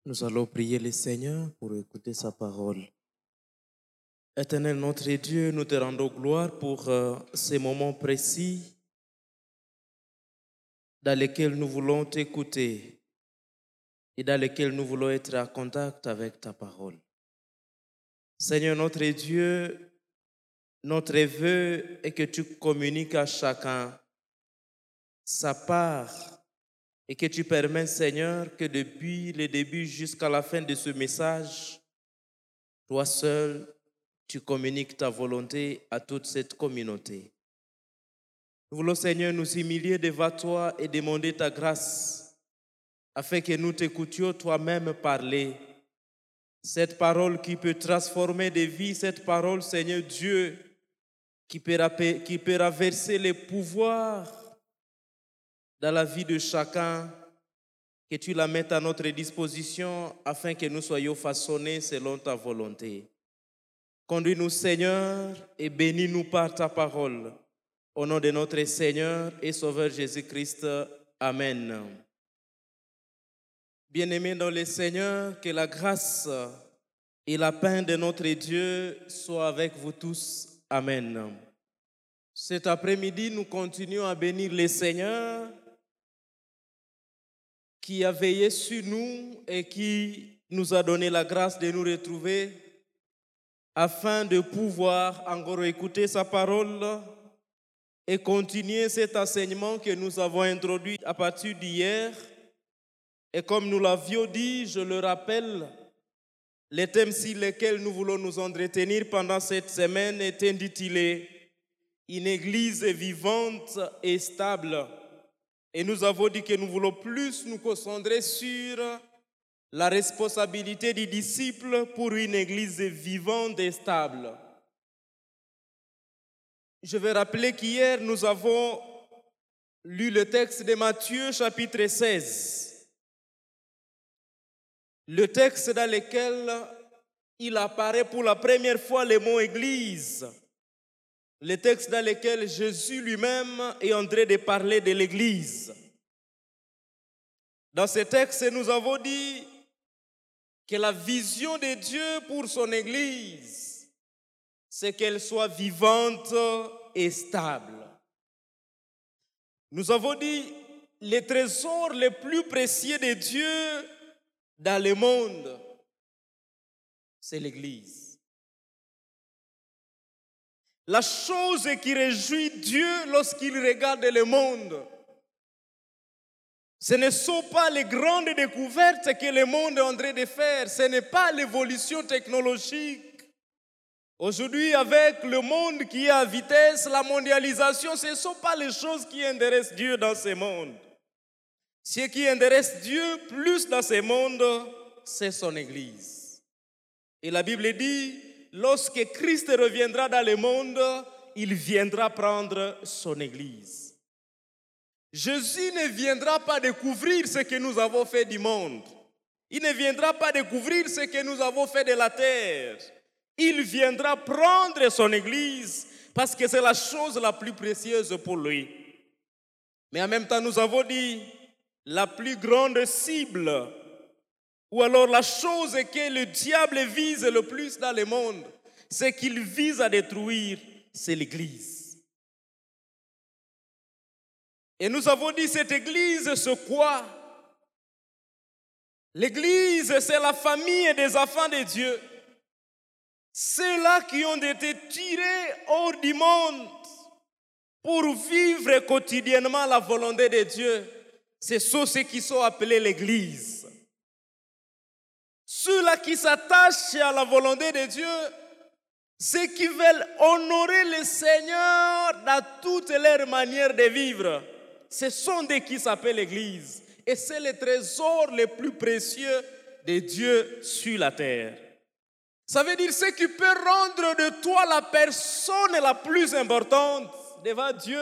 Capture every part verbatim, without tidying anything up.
Nous allons prier le Seigneur pour écouter sa parole. Éternel notre Dieu, nous te rendons gloire pour euh, ces moments précis dans lesquels nous voulons t'écouter et dans lesquels nous voulons être en contact avec ta parole. Seigneur notre Dieu, notre vœu est que tu communiques à chacun sa part et que tu permets, Seigneur, que depuis le début jusqu'à la fin de ce message, toi seul, tu communiques ta volonté à toute cette communauté. Nous voulons, Seigneur, nous humilier devant toi et demander ta grâce afin que nous t'écoutions toi-même parler. Cette parole qui peut transformer des vies, cette parole, Seigneur Dieu, qui peut, qui peut renverser les pouvoirs dans la vie de chacun, que tu la mettes à notre disposition afin que nous soyons façonnés selon ta volonté. Conduis-nous, Seigneur, et bénis-nous par ta parole. Au nom de notre Seigneur et Sauveur Jésus-Christ. Amen. Bien-aimés dans le Seigneur, que la grâce et la paix de notre Dieu soient avec vous tous. Amen. Cet après-midi, nous continuons à bénir le Seigneur qui a veillé sur nous et qui nous a donné la grâce de nous retrouver afin de pouvoir encore écouter sa parole et continuer cet enseignement que nous avons introduit à partir d'hier. Et comme nous l'avions dit, je le rappelle, le thème sur lequel nous voulons nous entretenir pendant cette semaine est intitulé « Une église vivante et stable ». Et nous avons dit que nous voulons plus nous concentrer sur la responsabilité du disciple pour une église vivante et stable. Je vais rappeler qu'hier, nous avons lu le texte de Matthieu, chapitre seize. Le texte dans lequel il apparaît pour la première fois le mot « église ». Le texte dans lequel Jésus lui-même est en train de parler de l'église. Dans ce texte, nous avons dit que la vision de Dieu pour son église, c'est qu'elle soit vivante et stable. Nous avons dit les trésors les plus précieux de Dieu dans le monde, c'est l'église. La chose qui réjouit Dieu lorsqu'il regarde le monde, ce ne sont pas les grandes découvertes que le monde est en train de faire, ce n'est pas l'évolution technologique. Aujourd'hui, avec le monde qui est à vitesse, la mondialisation, ce ne sont pas les choses qui intéressent Dieu dans ce monde. Ce qui intéresse Dieu plus dans ce monde, c'est son Église. Et la Bible dit, lorsque Christ reviendra dans le monde, il viendra prendre son Église. Jésus ne viendra pas découvrir ce que nous avons fait du monde. Il ne viendra pas découvrir ce que nous avons fait de la terre. Il viendra prendre son Église parce que c'est la chose la plus précieuse pour lui. Mais en même temps, nous avons dit la plus grande cible ou alors la chose que le diable vise le plus dans le monde, c'est qu'il vise à détruire, c'est l'Église. Et nous avons dit cette Église, c'est quoi? L'Église, c'est la famille des enfants de Dieu. Ceux-là qui ont été tirés hors du monde pour vivre quotidiennement la volonté de Dieu, ce sont ceux qui sont appelés l'Église. Ceux-là qui s'attachent à la volonté de Dieu, ceux qui veulent honorer le Seigneur dans toutes leurs manières de vivre, ce sont des qui s'appellent l'Église. Et c'est le trésor le plus précieux de Dieu sur la terre. Ça veut dire ce qui peut rendre de toi la personne la plus importante devant Dieu.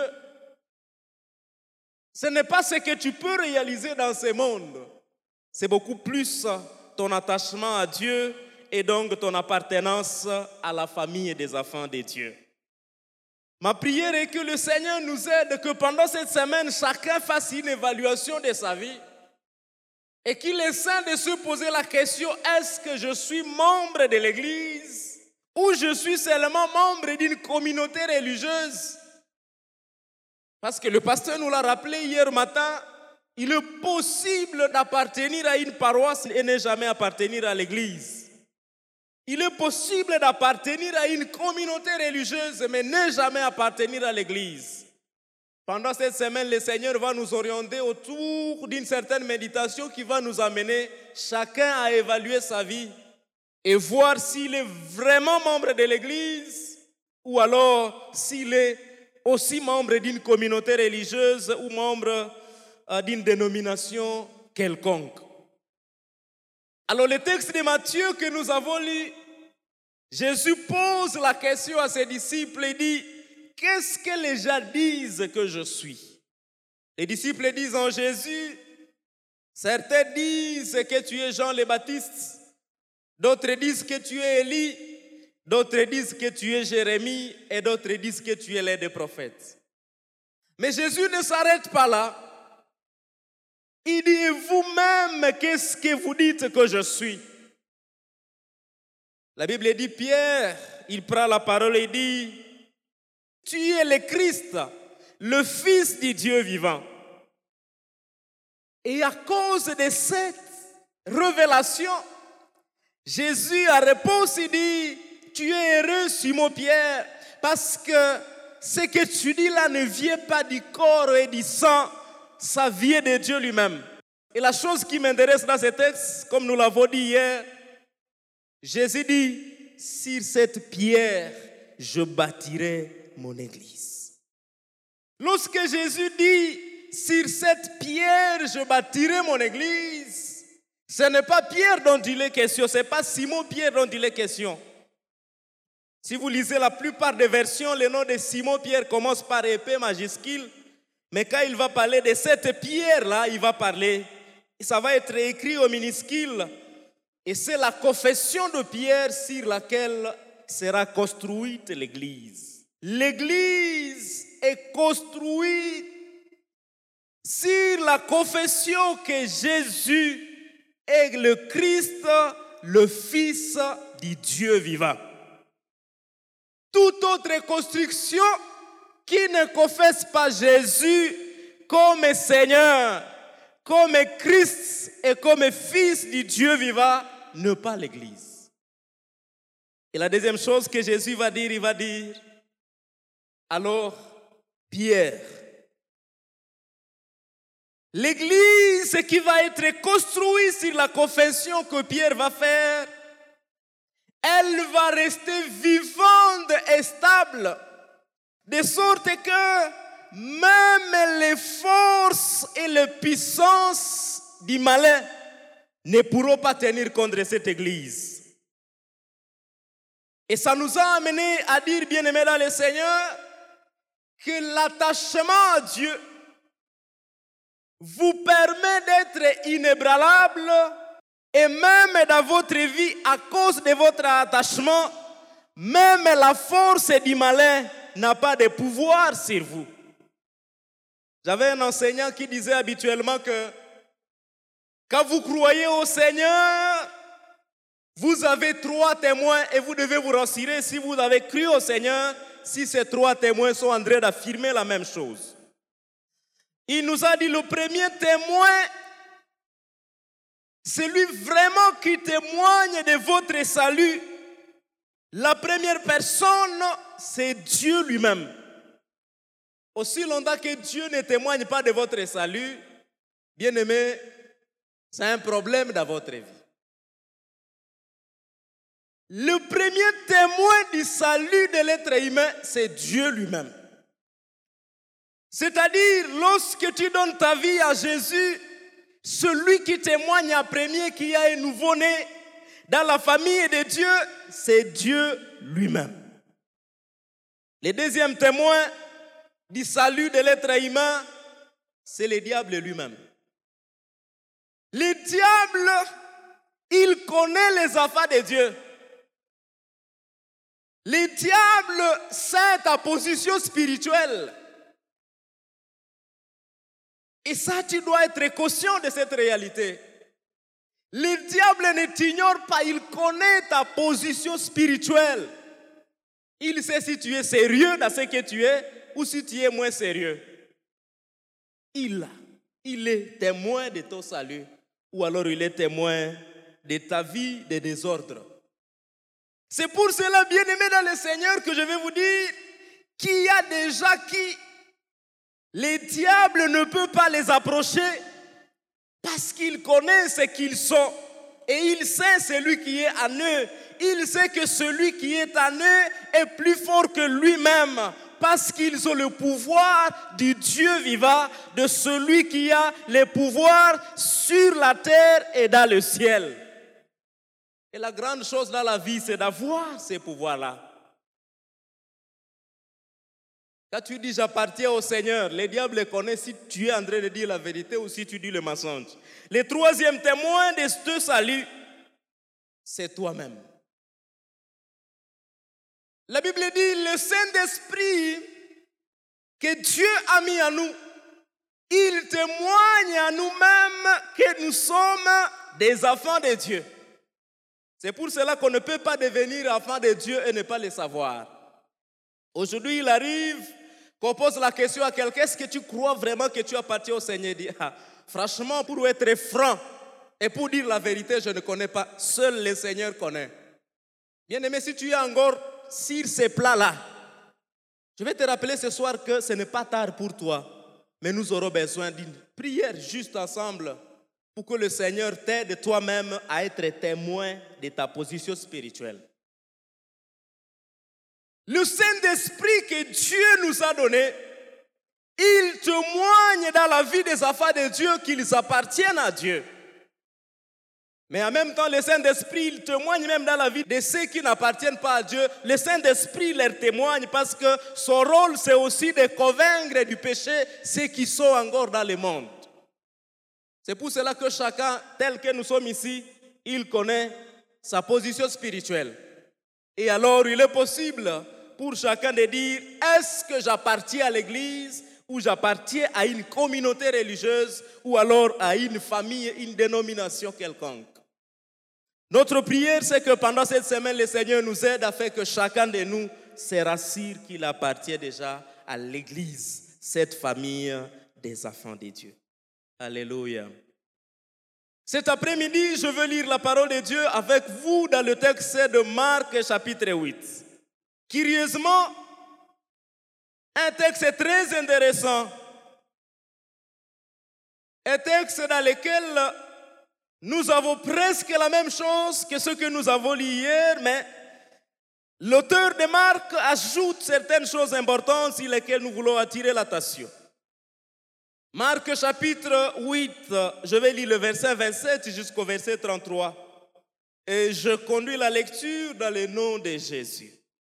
Ce n'est pas ce que tu peux réaliser dans ce monde. C'est beaucoup plus ton attachement à Dieu et donc ton appartenance à la famille des enfants de Dieu. Ma prière est que le Seigneur nous aide, que pendant cette semaine, chacun fasse une évaluation de sa vie et qu'il est sain de se poser la question, est-ce que je suis membre de l'Église ou je suis seulement membre d'une communauté religieuse? Parce que le pasteur nous l'a rappelé hier matin, il est possible d'appartenir à une paroisse et ne jamais appartenir à l'Église. Il est possible d'appartenir à une communauté religieuse, mais ne jamais appartenir à l'Église. Pendant cette semaine, le Seigneur va nous orienter autour d'une certaine méditation qui va nous amener chacun à évaluer sa vie et voir s'il est vraiment membre de l'Église ou alors s'il est aussi membre d'une communauté religieuse ou membre euh, d'une dénomination quelconque. Alors le texte de Matthieu que nous avons lu, Jésus pose la question à ses disciples et dit, qu'est-ce que les gens disent que je suis? Les disciples disent en Jésus, certains disent que tu es Jean le Baptiste, d'autres disent que tu es Élie, d'autres disent que tu es Jérémie et d'autres disent que tu es l'un des prophètes. Mais Jésus ne s'arrête pas là. Il dit, et vous-même, qu'est-ce que vous dites que je suis? La Bible dit, Pierre, il prend la parole et dit, tu es le Christ, le Fils du Dieu vivant. Et à cause de cette révélation, Jésus a répondu et dit, tu es heureux, Simon-Pierre, parce que ce que tu dis là ne vient pas du corps et du sang, ça vient de Dieu lui-même. Et la chose qui m'intéresse dans ce texte, comme nous l'avons dit hier, Jésus dit, sur cette pierre, je bâtirai mon église. Lorsque Jésus dit, sur cette pierre, je bâtirai mon église, ce n'est pas Pierre dont il est question, ce n'est pas Simon-Pierre dont il est question. Si vous lisez la plupart des versions, le nom de Simon-Pierre commence par épée majuscule, mais quand il va parler de cette pierre-là, il va parler, ça va être écrit au minuscule, et c'est la confession de Pierre sur laquelle sera construite l'église. L'église est construite sur la confession que Jésus est le Christ, le Fils du Dieu vivant. Toute autre construction qui ne confesse pas Jésus comme Seigneur, comme Christ et comme Fils du Dieu vivant, n'est pas l'Église. Et la deuxième chose que Jésus va dire, il va dire, alors, Pierre, l'Église qui va être construite sur la confession que Pierre va faire, elle va rester vivante et stable, de sorte que même les forces et les puissances du malin ne pourront pas tenir contre cette église. Et ça nous a amené à dire, bien-aimés dans le Seigneur, que l'attachement à Dieu vous permet d'être inébranlable et même dans votre vie, à cause de votre attachement, même la force du malin n'a pas de pouvoir sur vous. J'avais un enseignant qui disait habituellement que quand vous croyez au Seigneur, vous avez trois témoins et vous devez vous rassurer si vous avez cru au Seigneur, si ces trois témoins sont en train d'affirmer la même chose. Il nous a dit le premier témoin, celui vraiment qui témoigne de votre salut. La première personne, c'est Dieu lui-même. Aussi longtemps que Dieu ne témoigne pas de votre salut, bien-aimé, c'est un problème dans votre vie. Le premier témoin du salut de l'être humain, c'est Dieu lui-même. C'est-à-dire, lorsque tu donnes ta vie à Jésus, celui qui témoigne en premier qu'il y a un nouveau-né dans la famille de Dieu, c'est Dieu lui-même. Le deuxième témoin du salut de l'être humain, c'est le diable lui-même. Le diable, il connaît les affaires de Dieu. Le diable sait ta position spirituelle. Et ça, tu dois être conscient de cette réalité. Le diable ne t'ignore pas, il connaît ta position spirituelle. Il sait si tu es sérieux dans ce que tu es ou si tu es moins sérieux. Il, il est témoin de ton salut ou alors il est témoin de ta vie de désordre. C'est pour cela, bien-aimés dans le Seigneur, que je vais vous dire qu'il y a des gens qui, les diables ne peuvent pas les approcher parce qu'il connaît ce qu'ils sont. Et il sait celui qui est en eux. Il sait que celui qui est en eux est plus fort que lui-même. Parce qu'ils ont le pouvoir du Dieu vivant, de celui qui a le pouvoir sur la terre et dans le ciel. Et la grande chose dans la vie, c'est d'avoir ces pouvoirs-là. Quand tu dis j'appartiens au Seigneur, le diable connaît si tu es en train de dire la vérité ou si tu dis le mensonge. Le troisième témoin de ce salut, c'est toi-même. La Bible dit le Saint-Esprit que Dieu a mis en nous, il témoigne à nous-mêmes que nous sommes des enfants de Dieu. C'est pour cela qu'on ne peut pas devenir enfant de Dieu et ne pas le savoir. Aujourd'hui, il arrive qu'on pose la question à quelqu'un, est-ce que tu crois vraiment que tu appartiens au Seigneur? Il dit, ah, franchement, pour être franc et pour dire la vérité, je ne connais pas. Seul le Seigneur connaît. Bien-aimé, si tu es encore sur ces plats-là, je vais te rappeler ce soir que ce n'est pas tard pour toi, mais nous aurons besoin d'une prière juste ensemble pour que le Seigneur t'aide toi-même à être témoin de ta position spirituelle. Le Saint-Esprit que Dieu nous a donné, il témoigne dans la vie des enfants de Dieu qu'ils appartiennent à Dieu. Mais en même temps, le Saint-Esprit, il témoigne même dans la vie de ceux qui n'appartiennent pas à Dieu. Le Saint-Esprit leur témoigne parce que son rôle, c'est aussi de convaincre du péché ceux qui sont encore dans le monde. C'est pour cela que chacun, tel que nous sommes ici, il connaît sa position spirituelle. Et alors, il est possible pour chacun de dire, est-ce que j'appartiens à l'Église ou j'appartiens à une communauté religieuse ou alors à une famille, une dénomination quelconque. Notre prière, c'est que pendant cette semaine, le Seigneur nous aide à faire que chacun de nous se rassure qu'il appartient déjà à l'Église, cette famille des enfants de Dieu. Alléluia. Cet après-midi, je veux lire la parole de Dieu avec vous dans le texte de Marc chapitre huit. Curieusement, un texte très intéressant, un texte dans lequel nous avons presque la même chose que ce que nous avons lu hier, mais l'auteur de Marc ajoute certaines choses importantes sur lesquelles nous voulons attirer l'attention. Marc chapitre huit, je vais lire le verset vingt-sept jusqu'au verset trente-trois. Et je conduis la lecture dans le nom de Jésus.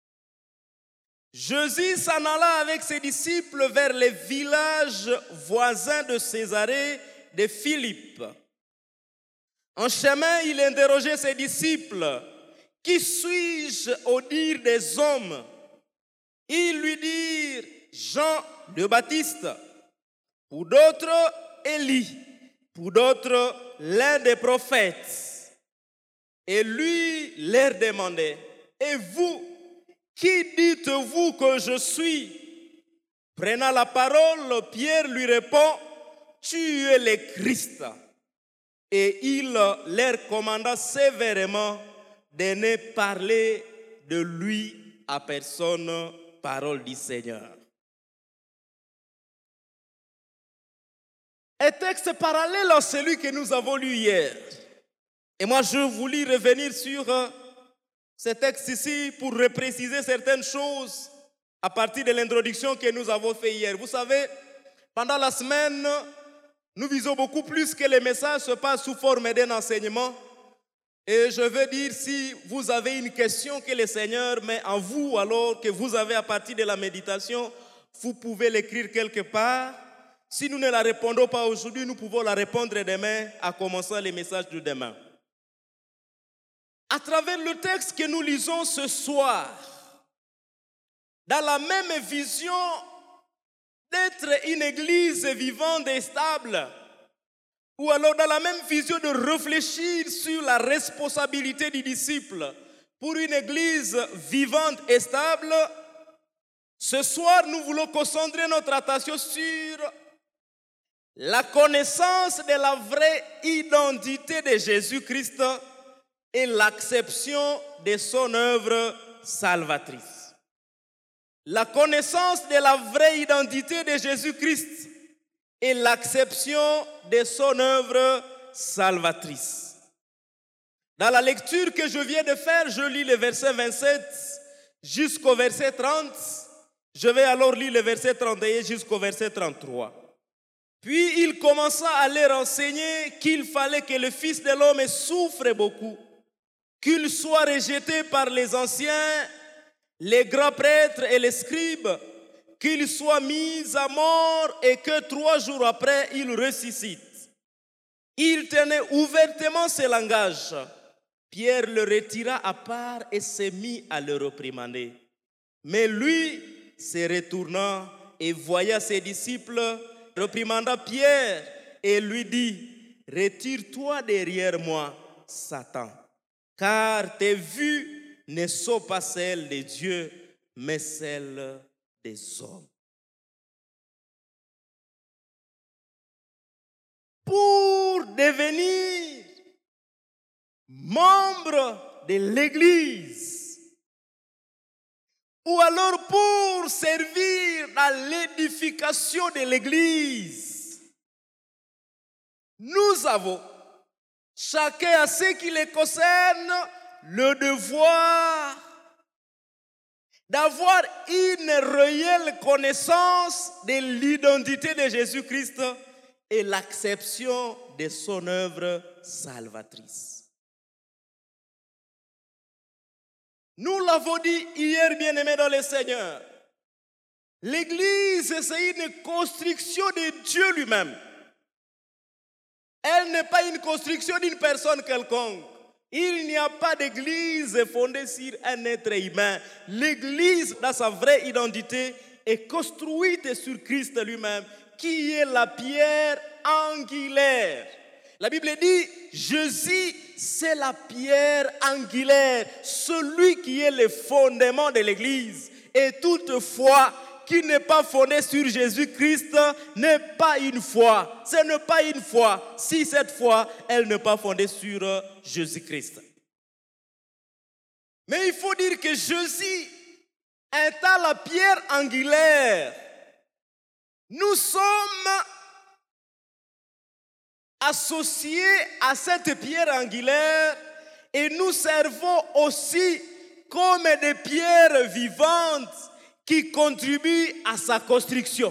Jésus s'en alla avec ses disciples vers les villages voisins de Césarée de Philippe. En chemin, il interrogeait ses disciples. « Qui suis-je au dire des hommes ?» Ils lui dirent « Jean le Baptiste ». Pour d'autres, Élie. Pour d'autres, l'un des prophètes. Et lui leur demandait, « Et vous, qui dites-vous que je suis ?» Prenant la parole, Pierre lui répond, « Tu es le Christ. » Et il leur commanda sévèrement de ne parler de lui à personne, parole du Seigneur. Un texte parallèle à celui que nous avons lu hier. Et moi, je voulais revenir sur ce texte ici pour repréciser certaines choses à partir de l'introduction que nous avons fait hier. Vous savez, pendant la semaine, nous visons beaucoup plus que les messages se passent sous forme d'un enseignement. Et je veux dire, si vous avez une question que le Seigneur met en vous, alors que vous avez à partir de la méditation, vous pouvez l'écrire quelque part. Si nous ne la répondons pas aujourd'hui, nous pouvons la répondre demain, en commençant les messages de demain. À travers le texte que nous lisons ce soir, dans la même vision d'être une église vivante et stable, ou alors dans la même vision de réfléchir sur la responsabilité du disciple pour une église vivante et stable, ce soir, nous voulons concentrer notre attention sur la connaissance de la vraie identité de Jésus-Christ et l'acception de son œuvre salvatrice. La connaissance de la vraie identité de Jésus-Christ et l'acception de son œuvre salvatrice. Dans la lecture que je viens de faire, je lis le verset vingt-sept jusqu'au verset trente. Je vais alors lire le verset trente et un jusqu'au verset trente-trois. Puis il commença à leur enseigner qu'il fallait que le Fils de l'homme souffre beaucoup, qu'il soit rejeté par les anciens, les grands prêtres et les scribes, qu'il soit mis à mort et que trois jours après il ressuscite. Il tenait ouvertement ce langage. Pierre le retira à part et s'est mis à le réprimander. Mais lui, se retournant et voyant ses disciples, réprimanda Pierre et lui dit: retire-toi derrière moi, Satan, car tes vues ne sont pas celles de Dieu, mais celles des hommes. Pour devenir membre de l'Église, ou alors pour servir dans l'édification de l'Église, nous avons, chacun à ce qui les concerne, le devoir d'avoir une réelle connaissance de l'identité de Jésus-Christ et l'acception de son œuvre salvatrice. Nous l'avons dit hier, bien-aimés dans le Seigneur. L'Église, c'est une construction de Dieu lui-même. Elle n'est pas une construction d'une personne quelconque. Il n'y a pas d'Église fondée sur un être humain. L'Église, dans sa vraie identité, est construite sur Christ lui-même, qui est la pierre angulaire. La Bible dit, Jésus, c'est la pierre angulaire, celui qui est le fondement de l'Église. Et toute foi qui n'est pas fondée sur Jésus-Christ n'est pas une foi. Ce n'est pas une foi si cette foi, elle n'est pas fondée sur Jésus-Christ. Mais il faut dire que Jésus étant la pierre angulaire, nous sommes associés à cette pierre angulaire et nous servons aussi comme des pierres vivantes qui contribuent à sa construction.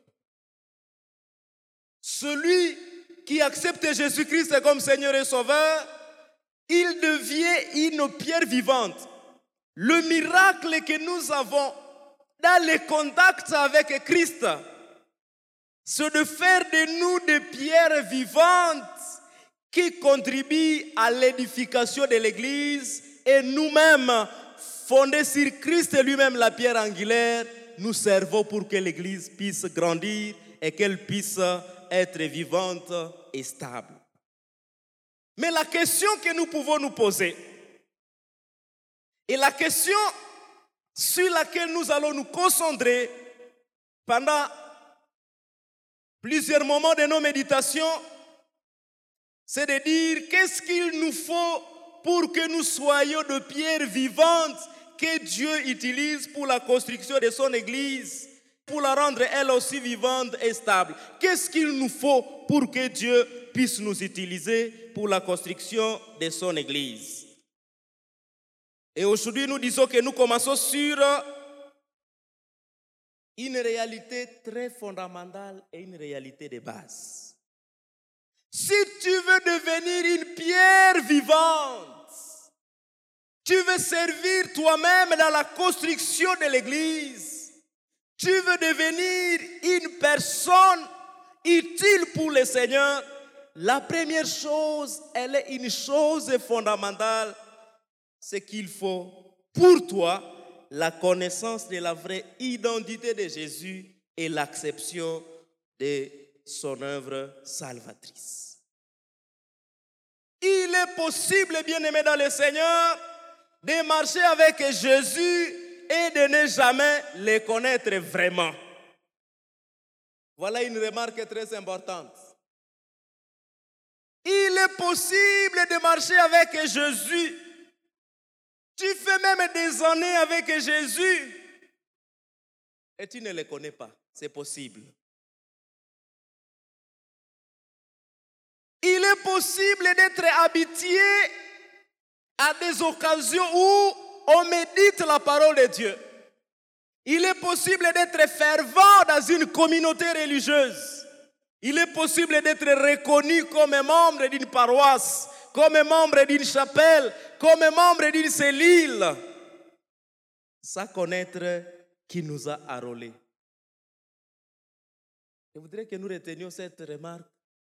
Celui qui accepte Jésus-Christ comme Seigneur et Sauveur, il devient une pierre vivante. Le miracle que nous avons dans le contact avec Christ, c'est de faire de nous des pierres vivantes qui contribuent à l'édification de l'Église et nous-mêmes, fondés sur Christ lui-même, la pierre angulaire, nous servons pour que l'Église puisse grandir et qu'elle puisse être vivante et stable. Mais la question que nous pouvons nous poser, et la question sur laquelle nous allons nous concentrer pendant plusieurs moments de nos méditations, c'est de dire qu'est-ce qu'il nous faut pour que nous soyons de pierres vivantes que Dieu utilise pour la construction de son Église, pour la rendre elle aussi vivante et stable. Qu'est-ce qu'il nous faut pour que Dieu puisse nous utiliser pour la construction de son Église? Et aujourd'hui, nous disons que nous commençons sur une réalité très fondamentale et une réalité de base. Si tu veux devenir une pierre vivante, tu veux servir toi-même dans la construction de l'Église, tu veux devenir une personne utile pour le Seigneur, la première chose, elle est une chose fondamentale, c'est qu'il faut pour toi la connaissance de la vraie identité de Jésus et l'acception de son œuvre salvatrice. est possible, bien-aimé dans le Seigneur, de marcher avec Jésus et de ne jamais le connaître vraiment. Voilà une remarque très importante. Il est possible de marcher avec Jésus. Tu fais même des années avec Jésus et tu ne le connais pas. C'est possible. Il est possible d'être habitué à des occasions où on médite la parole de Dieu. Il est possible d'être fervent dans une communauté religieuse. Il est possible d'être reconnu comme membre d'une paroisse, comme membre d'une chapelle, comme membre d'une cellule, sans connaître qui nous a enrôlés. Je voudrais que nous retenions cette remarque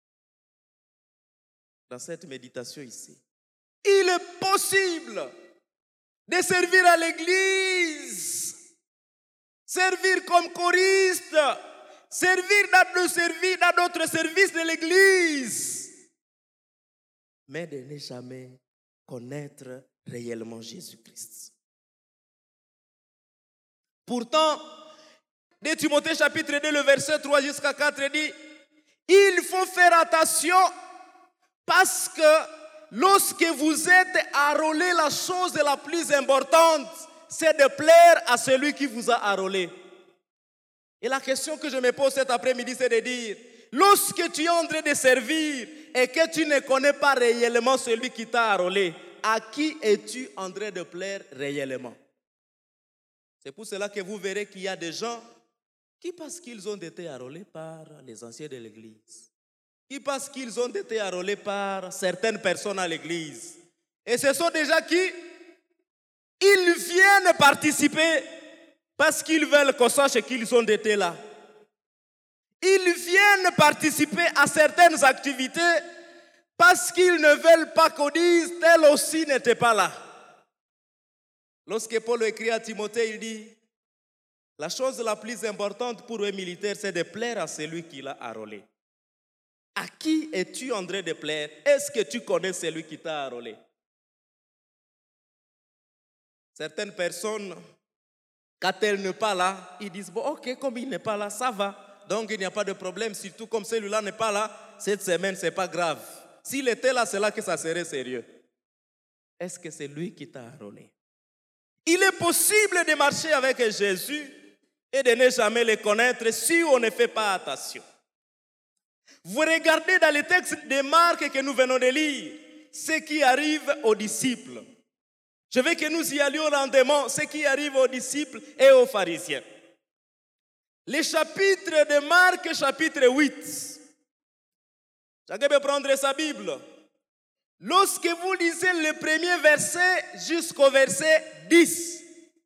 dans cette méditation ici. Il est possible de servir à l'église, servir comme choriste, servir dans d'autres services de l'église, mais de ne jamais connaître réellement Jésus-Christ. Pourtant, de Timothée chapitre deux, le verset trois jusqu'à quatre dit, il faut faire attention parce que lorsque vous êtes enrôlé, la chose la plus importante, c'est de plaire à celui qui vous a enrôlé. Et la question que je me pose cet après-midi, c'est de dire, lorsque tu es en train de servir et que tu ne connais pas réellement celui qui t'a enrôlé, à qui es-tu en train de plaire réellement? C'est pour cela que vous verrez qu'il y a des gens qui, parce qu'ils ont été enrôlés par les anciens de l'église, qui, parce qu'ils ont été enrôlés par certaines personnes à l'église, et ce sont des gens qui, ils viennent participer parce qu'ils veulent qu'on sache qu'ils ont été là. Ils viennent participer à certaines activités parce qu'ils ne veulent pas qu'on dise tel aussi n'était pas là. Lorsque Paul écrit à Timothée, il dit, la chose la plus importante pour un militaire, c'est de plaire à celui qui l'a enrôlé. À qui es-tu en train de plaire? Est-ce que tu connais celui qui t'a enrôlé? Certaines personnes, quand elle n'est pas là, ils disent, bon, ok, comme il n'est pas là, ça va. Donc, il n'y a pas de problème, surtout comme celui-là n'est pas là, cette semaine, ce n'est pas grave. S'il était là, c'est là que ça serait sérieux. Est-ce que c'est lui qui t'a enrôlé? Il est possible de marcher avec Jésus et de ne jamais le connaître si on ne fait pas attention. Vous regardez dans le texte de Marc que nous venons de lire, ce qui arrive aux disciples. Je veux que nous y allions rendement, ce qui arrive aux disciples et aux pharisiens. Le chapitre de Marc, chapitre huit. Chacun peut prendre sa Bible. Lorsque vous lisez le premier verset jusqu'au verset dix,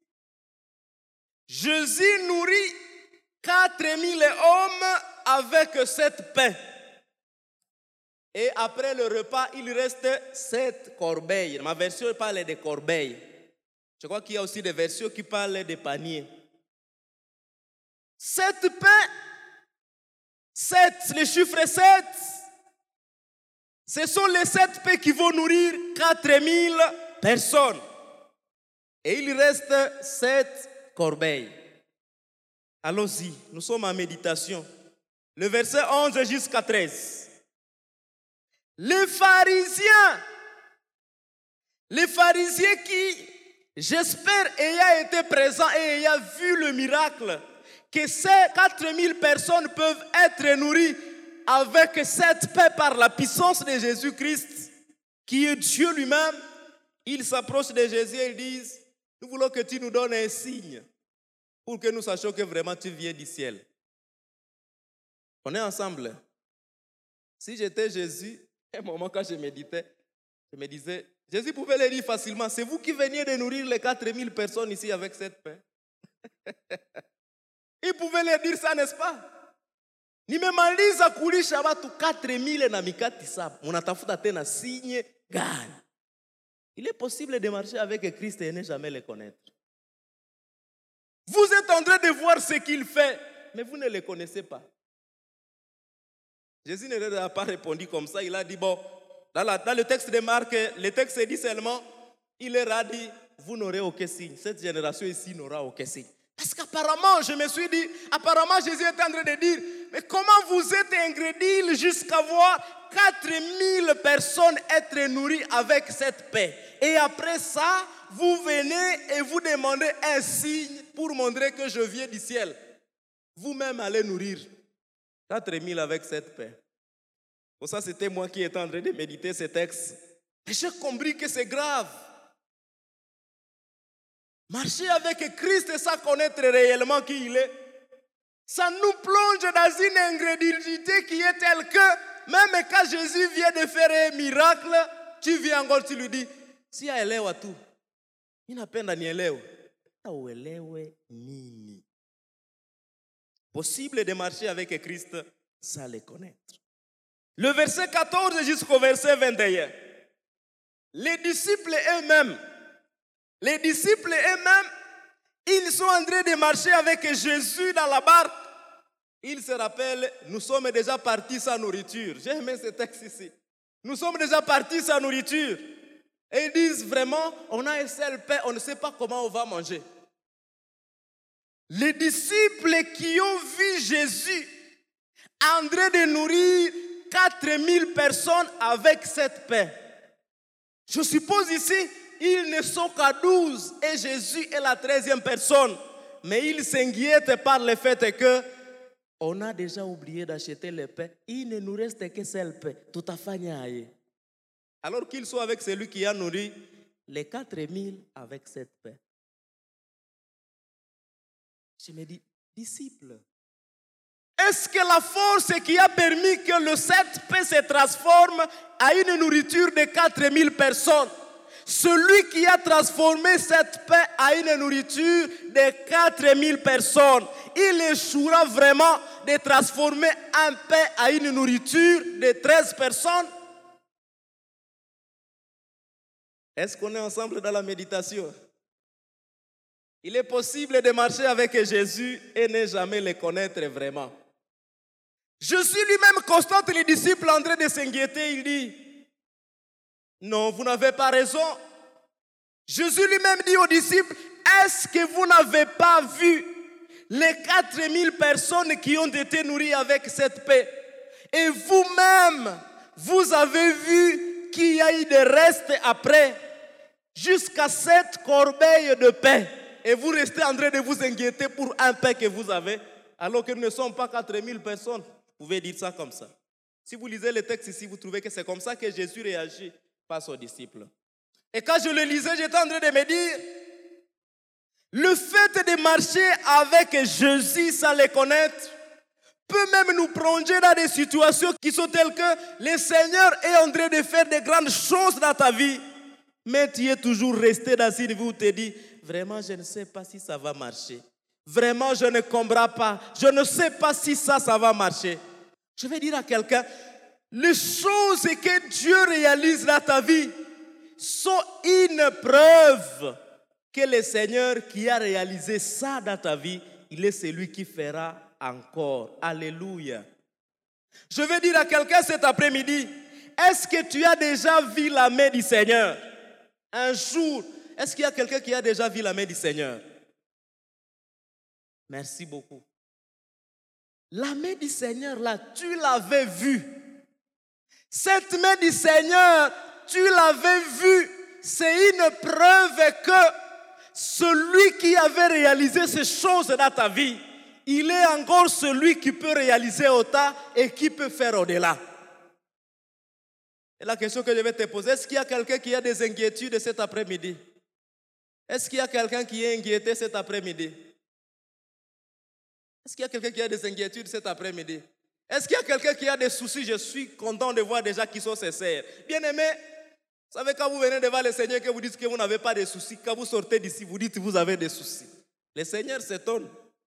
Jésus nourrit quatre mille hommes avec sept pains. Et après le repas, il reste sept corbeilles. Ma version parle de corbeilles. Je crois qu'il y a aussi des versions qui parlent de paniers. Sept pains, sept, le chiffre sept, ce sont les sept pains qui vont nourrir quatre mille personnes. Et il reste sept corbeilles. Allons-y, nous sommes en méditation. Le verset onze jusqu'à treize. Les pharisiens, les pharisiens qui, j'espère, ayant été présents et ayant vu le miracle, que ces quatre mille personnes peuvent être nourries avec sept pains par la puissance de Jésus-Christ, qui est Dieu lui-même, ils s'approchent de Jésus et ils disent, nous voulons que tu nous donnes un signe pour que nous sachions que vraiment tu viens du ciel. On est ensemble. Si j'étais Jésus, à un moment quand je méditais, je me disais, Jésus pouvait le dire facilement, c'est vous qui veniez de nourrir les quatre mille personnes ici avec sept pains. Il pouvait le dire ça, n'est-ce pas? Nimemaliza kulisha watu quatre mille na mikati saba. Munatafuta tena signe gani? Il est possible de marcher avec Christ et ne jamais le connaître. Vous êtes en train de voir ce qu'il fait, mais vous ne le connaissez pas. Jésus ne leur a pas répondu comme ça. Il a dit, bon, Dans, la, dans le texte de Marc, le texte dit seulement, il leur a dit, vous n'aurez aucun signe. Cette génération ici n'aura aucun signe. Parce qu'apparemment, je me suis dit, apparemment Jésus est en train de dire, mais comment vous êtes incrédule jusqu'à voir quatre mille personnes être nourries avec cette paix. Et après ça, vous venez et vous demandez un signe pour montrer que je viens du ciel. Vous-même allez nourrir quatre mille avec cette paix. Pour ça, c'était moi qui étais en train de méditer ce texte. Et j'ai compris que c'est grave. Marcher avec Christ sans connaître réellement qui il est, ça nous plonge dans une incrédulité qui est telle que même quand Jésus vient de faire un miracle, tu viens encore, tu lui dis, si aelewa tu, ninapenda nielewe, uelewe nini? Possible de marcher avec Christ sans le connaître. Le verset quatorze jusqu'au verset vingt et un. Les disciples eux-mêmes, les disciples eux-mêmes, ils sont en train de marcher avec Jésus dans la barque. Ils se rappellent, nous sommes déjà partis sans nourriture. J'ai aimé ce texte ici. Nous sommes déjà partis sans nourriture. Et ils disent vraiment, on a un seul pain, on ne sait pas comment on va manger. Les disciples qui ont vu Jésus en train de nourrir quatre mille personnes avec cette pain. Je suppose ici, ils ne sont qu'à douze et Jésus est la treizième personne. Mais ils s'inquiètent par le fait que on a déjà oublié d'acheter le pain. Il ne nous reste que seul pain. Tout à fait. Alors qu'ils sont avec celui qui a nourri les quatre mille avec cette pain. Je me dis, disciples, est-ce que la force qui a permis que le sept pain se transforme à une nourriture de quatre mille personnes, celui qui a transformé cette pain à une nourriture de quatre mille personnes, il échouera vraiment de transformer un pain à une nourriture de treize personnes? Est-ce qu'on est ensemble dans la méditation? Il est possible de marcher avec Jésus et ne jamais le connaître vraiment. Jésus lui-même constate les disciples en train de s'inquiéter. Il dit, non, vous n'avez pas raison. Jésus lui-même dit aux disciples, est-ce que vous n'avez pas vu les quatre mille personnes qui ont été nourries avec cette paix? Et vous-même, vous avez vu qu'il y a eu des restes après, jusqu'à sept corbeilles de pain. Et vous restez en train de vous inquiéter pour un pain que vous avez, alors que nous ne sommes pas quatre mille personnes. Vous pouvez dire ça comme ça. Si vous lisez le texte ici, vous trouvez que c'est comme ça que Jésus réagit face aux disciples. Et quand je le lisais, j'étais en train de me dire, le fait de marcher avec Jésus sans le connaître peut même nous plonger dans des situations qui sont telles que le Seigneur est en train de faire de grandes choses dans ta vie, mais tu es toujours resté dans une vie où tu te dis, vraiment, je ne sais pas si ça va marcher. Vraiment, je ne comprends pas. Je ne sais pas si ça, ça va marcher. Je vais dire à quelqu'un, les choses que Dieu réalise dans ta vie sont une preuve que le Seigneur qui a réalisé ça dans ta vie, il est celui qui fera encore. Alléluia. Je vais dire à quelqu'un cet après-midi, est-ce que tu as déjà vu la main du Seigneur? Un jour, est-ce qu'il y a quelqu'un qui a déjà vu la main du Seigneur? Merci beaucoup. La main du Seigneur, là, tu l'avais vue. Cette main du Seigneur, tu l'avais vue. C'est une preuve que celui qui avait réalisé ces choses dans ta vie, il est encore celui qui peut réaliser autant et qui peut faire au-delà. Et la question que je vais te poser, est-ce qu'il y a quelqu'un qui a des inquiétudes cet après-midi? Est-ce qu'il y a quelqu'un qui est inquiété cet après-midi? Est-ce qu'il y a quelqu'un qui a des inquiétudes cet après-midi? Est-ce qu'il y a quelqu'un qui a des soucis? Je suis content de voir des gens qui sont sincères. Bien-aimés, vous savez, quand vous venez devant le Seigneur, que vous dites que vous n'avez pas de soucis, quand vous sortez d'ici, vous dites que vous avez des soucis. Le Seigneur s'étonne.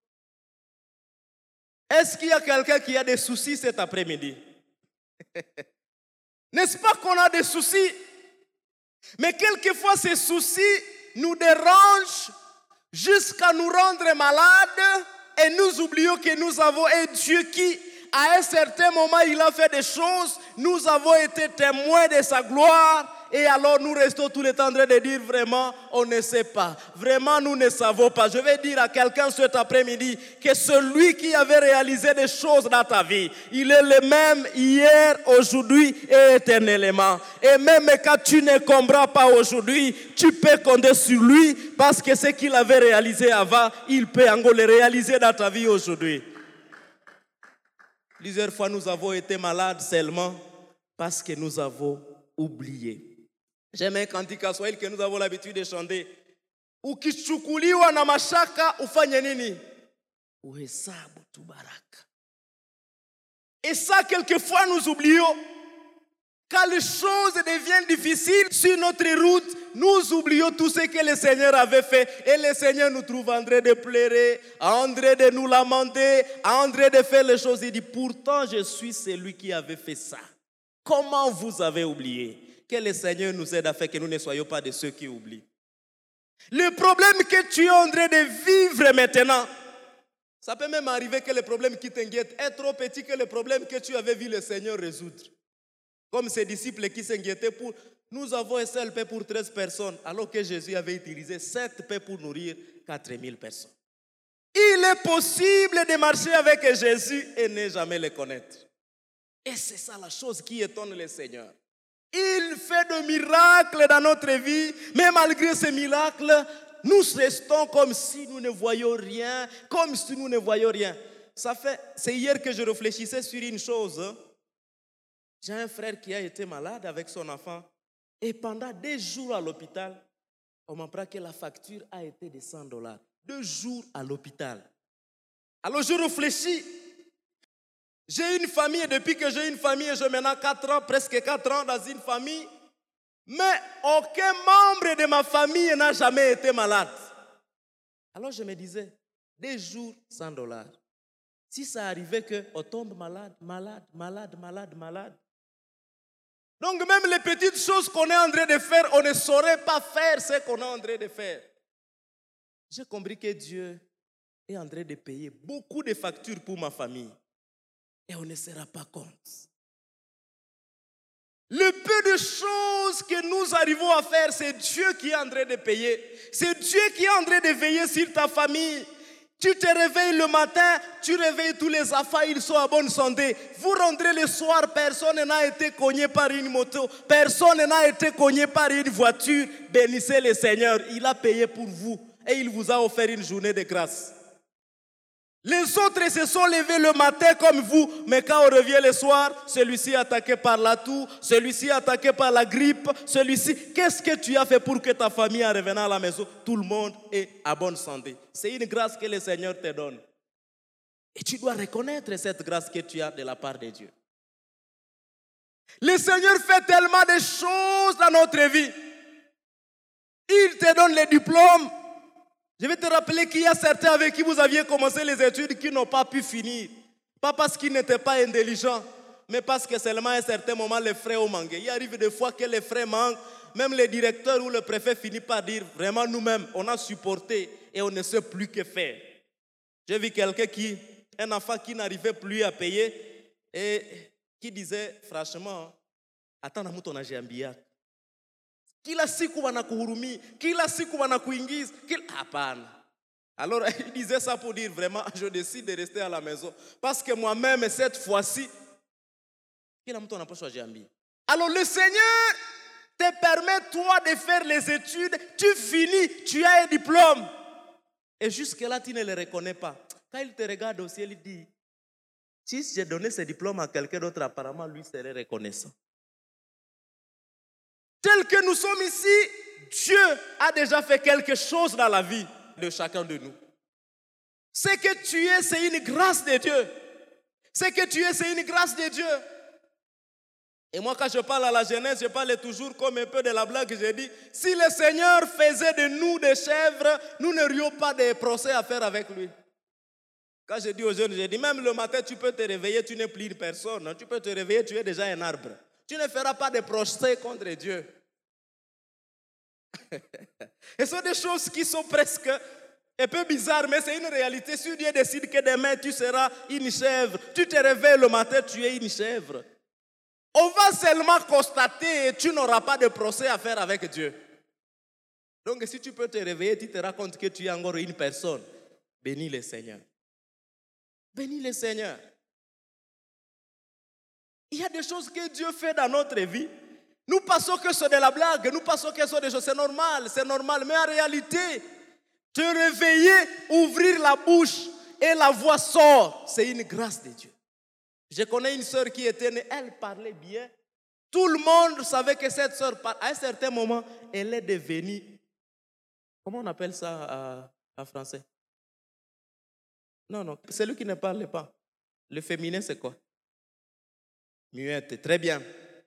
Est-ce qu'il y a quelqu'un qui a des soucis cet après-midi? N'est-ce pas qu'on a des soucis? Mais quelquefois, ces soucis nous dérangent jusqu'à nous rendre malades et nous oublions que nous avons un Dieu qui, à un certain moment, il a fait des choses, nous avons été témoins de sa gloire, et alors nous restons tout le temps en train de dire vraiment, on ne sait pas. Vraiment, nous ne savons pas. Je vais dire à quelqu'un cet après-midi que celui qui avait réalisé des choses dans ta vie, il est le même hier, aujourd'hui et éternellement. Et même quand tu ne comprends pas aujourd'hui, tu peux compter sur lui parce que ce qu'il avait réalisé avant, il peut encore le réaliser dans ta vie aujourd'hui. Plusieurs fois, nous avons été malades seulement parce que nous avons oublié. J'aime un cantique à Swahili que nous avons l'habitude de chanter. Ukichukuliwa na mashaka ufanye nini? Uhesabu tu baraka. Et ça, quelquefois, nous oublions. Quand les choses deviennent difficiles sur notre route, nous oublions tout ce que le Seigneur avait fait. Et le Seigneur nous trouve en train de pleurer, en train de nous lamenter, en train de faire les choses. Il dit, pourtant, je suis celui qui avait fait ça. Comment vous avez oublié? Que le Seigneur nous aide à faire que nous ne soyons pas de ceux qui oublient. Le problème que tu es en train de vivre maintenant, ça peut même arriver que le problème qui t'inquiète est trop petit que le problème que tu avais vu le Seigneur résoudre. Comme ces disciples qui s'inquiétaient pour... Nous avons un seul pain pour treize personnes, alors que Jésus avait utilisé sept pains pour nourrir quatre mille personnes. Il est possible de marcher avec Jésus et ne jamais le connaître. Et c'est ça la chose qui étonne le Seigneur. Il fait de miracles dans notre vie, mais malgré ces miracles, nous restons comme si nous ne voyions rien, comme si nous ne voyions rien. Ça fait, c'est hier que je réfléchissais sur une chose. J'ai un frère qui a été malade avec son enfant et pendant deux jours à l'hôpital, on m'apprend que la facture a été de cent dollars. Deux jours à l'hôpital. Alors je réfléchis. J'ai une famille et depuis que j'ai une famille, j'ai maintenant quatre ans, presque quatre ans dans une famille, mais aucun membre de ma famille n'a jamais été malade. Alors je me disais, des jours, cent dollars. Si ça arrivait qu'on tombe malade, malade, malade, malade, malade. Donc même les petites choses qu'on est en train de faire, on ne saurait pas faire ce qu'on est en train de faire. J'ai compris que Dieu est en train de payer beaucoup de factures pour ma famille. Et on ne se rend pas compte. Le peu de choses que nous arrivons à faire, c'est Dieu qui est en train de payer. C'est Dieu qui est en train de veiller sur ta famille. Tu te réveilles le matin, tu réveilles tous les enfants, ils sont en bonne santé. Vous rentrez le soir, personne n'a été cogné par une moto, personne n'a été cogné par une voiture. Bénissez le Seigneur, il a payé pour vous et il vous a offert une journée de grâce. Les autres se sont levés le matin comme vous, mais quand on revient le soir, celui-ci est attaqué par la toux, celui-ci est attaqué par la grippe, celui-ci... Qu'est-ce que tu as fait pour que ta famille, en revenant à la maison, tout le monde est à bonne santé? C'est une grâce que le Seigneur te donne. Et tu dois reconnaître cette grâce que tu as de la part de Dieu. Le Seigneur fait tellement de choses dans notre vie. Il te donne les diplômes. Je vais te rappeler qu'il y a certains avec qui vous aviez commencé les études qui n'ont pas pu finir. Pas parce qu'ils n'étaient pas intelligents, mais parce que seulement à un certain moment, les frais ont manqué. Il arrive des fois que les frais manquent, même le directeur ou le préfet finit par dire, vraiment nous-mêmes, on a supporté et on ne sait plus que faire. J'ai vu quelqu'un qui, un enfant qui n'arrivait plus à payer et qui disait, franchement, attends, on a jambiak. Kila siku wanakuhurumia, kila siku wanakuingiza, kila hapana. Alors il disait ça pour dire vraiment, je décide de rester à la maison parce que moi-même cette fois-ci, kila mtu anapaswa jambi. Alors le Seigneur te permet toi de faire les études, tu finis, tu as un diplôme. Et jusque-là tu ne le reconnais pas. Quand il te regarde au ciel, il dit, si j'ai donné ce diplôme à quelqu'un d'autre, apparemment lui serait reconnaissant. Tel que nous sommes ici, Dieu a déjà fait quelque chose dans la vie de chacun de nous. Ce que tu es, c'est une grâce de Dieu. Ce que tu es, c'est une grâce de Dieu. Et moi, quand je parle à la jeunesse, je parle toujours comme un peu de la blague. Je dis, si le Seigneur faisait de nous des chèvres, nous n'aurions pas de procès à faire avec lui. Quand je dis aux jeunes, je dis, même le matin, tu peux te réveiller, tu n'es plus une personne. Tu peux te réveiller, tu es déjà un arbre. Tu ne feras pas de procès contre Dieu. Et ce sont des choses qui sont presque Un peu bizarre, mais c'est une réalité. Si Dieu décide que demain tu seras une chèvre, tu te réveilles le matin, tu es une chèvre. On va seulement constater et tu n'auras pas de procès à faire avec Dieu. Donc si tu peux te réveiller, tu te rends compte que tu es encore une personne. Bénis le Seigneur. Bénis le Seigneur. Il y a des choses que Dieu fait dans notre vie. Nous pensons que c'est de la blague, nous pensons que c'est des choses, c'est normal, c'est normal. Mais en réalité, te réveiller, ouvrir la bouche et la voix sort, c'est une grâce de Dieu. Je connais une sœur qui était née, elle parlait bien. Tout le monde savait que cette sœur, à un certain moment, elle est devenue, comment on appelle ça en français? Non, non, celui qui ne parle pas. Le féminin, c'est quoi? Muette, très bien.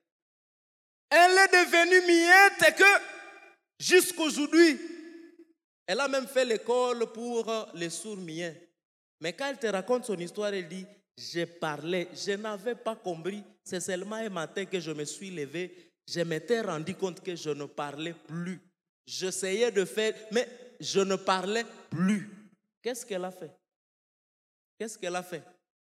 Elle est devenue muette et que jusqu'aujourd'hui, elle a même fait l'école pour les sourds-muets. Mais quand elle te raconte son histoire, elle dit, je parlais, je n'avais pas compris. C'est seulement un matin que je me suis levé, je m'étais rendu compte que je ne parlais plus. J'essayais de faire, mais je ne parlais plus. Qu'est-ce qu'elle a fait? Qu'est-ce qu'elle a fait?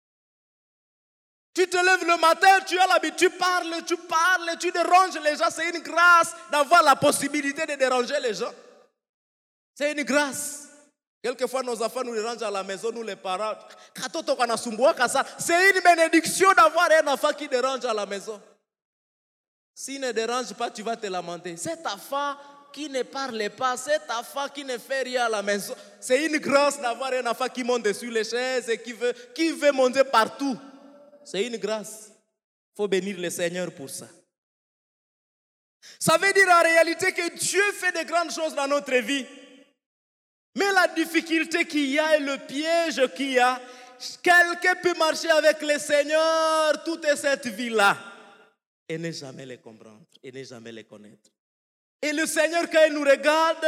Tu te lèves le matin, tu as l'habitude, tu parles, tu parles, tu déranges les gens. C'est une grâce d'avoir la possibilité de déranger les gens. C'est une grâce. Quelquefois, nos enfants nous dérangent à la maison, nous les parents. C'est une bénédiction d'avoir un enfant qui dérange à la maison. S'il ne dérange pas, tu vas te lamenter. Cet enfant qui ne parle pas, cet enfant qui ne fait rien à la maison. C'est une grâce d'avoir un enfant qui monte dessus les chaises et qui veut, qui veut monter partout. C'est une grâce. Il faut bénir le Seigneur pour ça. Ça veut dire en réalité que Dieu fait de grandes choses dans notre vie. Mais la difficulté qu'il y a et le piège qu'il y a, quelqu'un peut marcher avec le Seigneur toute cette vie-là et ne jamais les comprendre et ne jamais les connaître. Et le Seigneur, quand il nous regarde,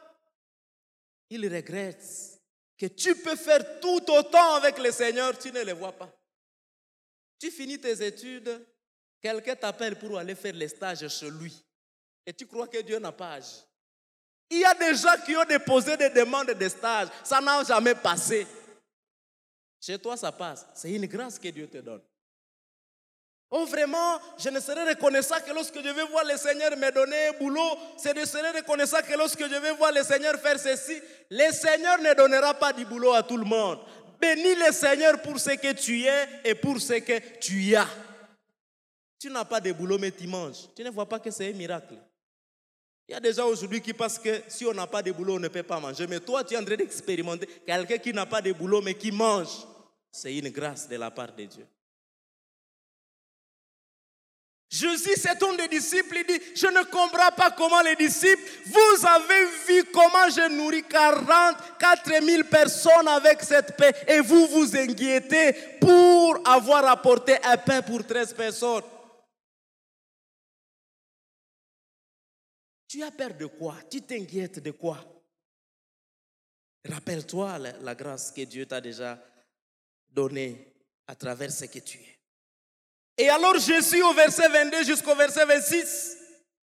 il regrette que tu peux faire tout autant avec le Seigneur, tu ne le vois pas. Tu finis tes études, quelqu'un t'appelle pour aller faire les stages chez lui. Et tu crois que Dieu n'a pas agi. Il y a des gens qui ont déposé des demandes de stage. Ça n'a jamais passé. Chez toi, ça passe. C'est une grâce que Dieu te donne. Oh, vraiment, je ne serai reconnaissant que lorsque je vais voir le Seigneur me donner un boulot, c'est de serai reconnaissant que lorsque je vais voir le Seigneur faire ceci, le Seigneur ne donnera pas du boulot à tout le monde. Bénis le Seigneur pour ce que tu es et pour ce que tu as. Tu n'as pas de boulot, mais tu manges. Tu ne vois pas que c'est un miracle. Il y a des gens aujourd'hui qui pensent que si on n'a pas de boulot, on ne peut pas manger. Mais toi, tu es en train d'expérimenter quelqu'un qui n'a pas de boulot, mais qui mange. C'est une grâce de la part de Dieu. Jésus, c'est un des disciples, il dit, je ne comprends pas comment les disciples, vous avez vu comment j'ai nourri quarante-quatre mille personnes avec cette paix et vous vous inquiétez pour avoir apporté un pain pour treize personnes. Tu as peur de quoi? Tu t'inquiètes de quoi? Rappelle-toi la, la grâce que Dieu t'a déjà donnée à travers ce que tu es. Et alors Jésus au verset vingt-deux jusqu'au verset vingt-six,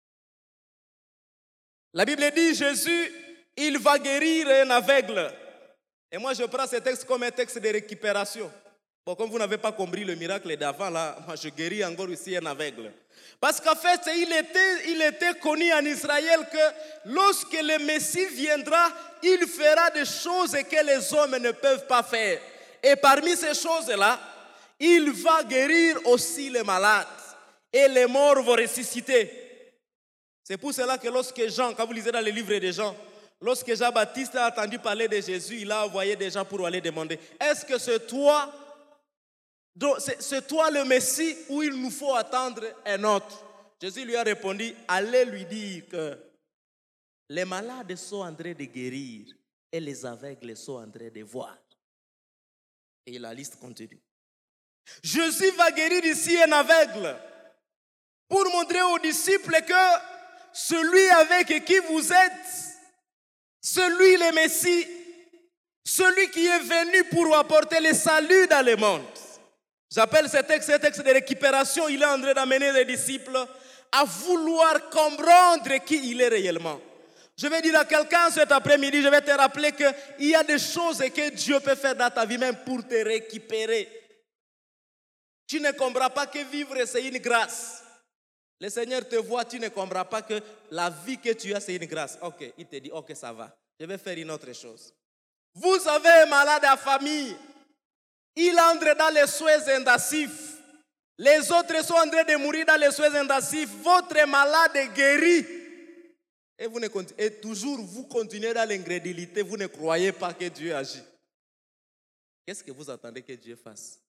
la Bible dit Jésus, il va guérir un aveugle. Et moi je prends ce texte comme un texte de récupération. Bon, comme vous n'avez pas compris le miracle d'avant, là, moi je guéris encore ici un aveugle. Parce qu'en fait, il était, il était connu en Israël que lorsque le Messie viendra, il fera des choses que les hommes ne peuvent pas faire. Et parmi ces choses-là, il va guérir aussi les malades et les morts vont ressusciter. C'est pour cela que lorsque Jean, quand vous lisez dans les livres de Jean, lorsque Jean-Baptiste a entendu parler de Jésus, il a envoyé des gens pour aller demander, est-ce que c'est toi, c'est, c'est toi le Messie ou il nous faut attendre un autre? Jésus lui a répondu, allez lui dire que les malades sont en train de guérir et les aveugles sont en train de voir. Et la liste continue. Jésus va guérir ici un aveugle pour montrer aux disciples que celui avec qui vous êtes, celui le Messie, celui qui est venu pour apporter le salut dans le monde. J'appelle ce texte un texte de récupération. Il est en train d'amener les disciples à vouloir comprendre qui il est réellement. Je vais dire à quelqu'un cet après-midi, je vais te rappeler qu'il y a des choses que Dieu peut faire dans ta vie même pour te récupérer. Tu ne comprends pas que vivre, c'est une grâce. Le Seigneur te voit, tu ne comprends pas que la vie que tu as, c'est une grâce. Ok, il te dit, ok, ça va. Je vais faire une autre chose. Vous avez un malade à famille. Il entre dans les soins intensifs. Les autres sont en train de mourir dans les soins intensifs. Votre malade est guéri. Et, vous ne, et toujours, vous continuez dans l'incrédulité. Vous ne croyez pas que Dieu agit. Qu'est-ce que vous attendez que Dieu fasse?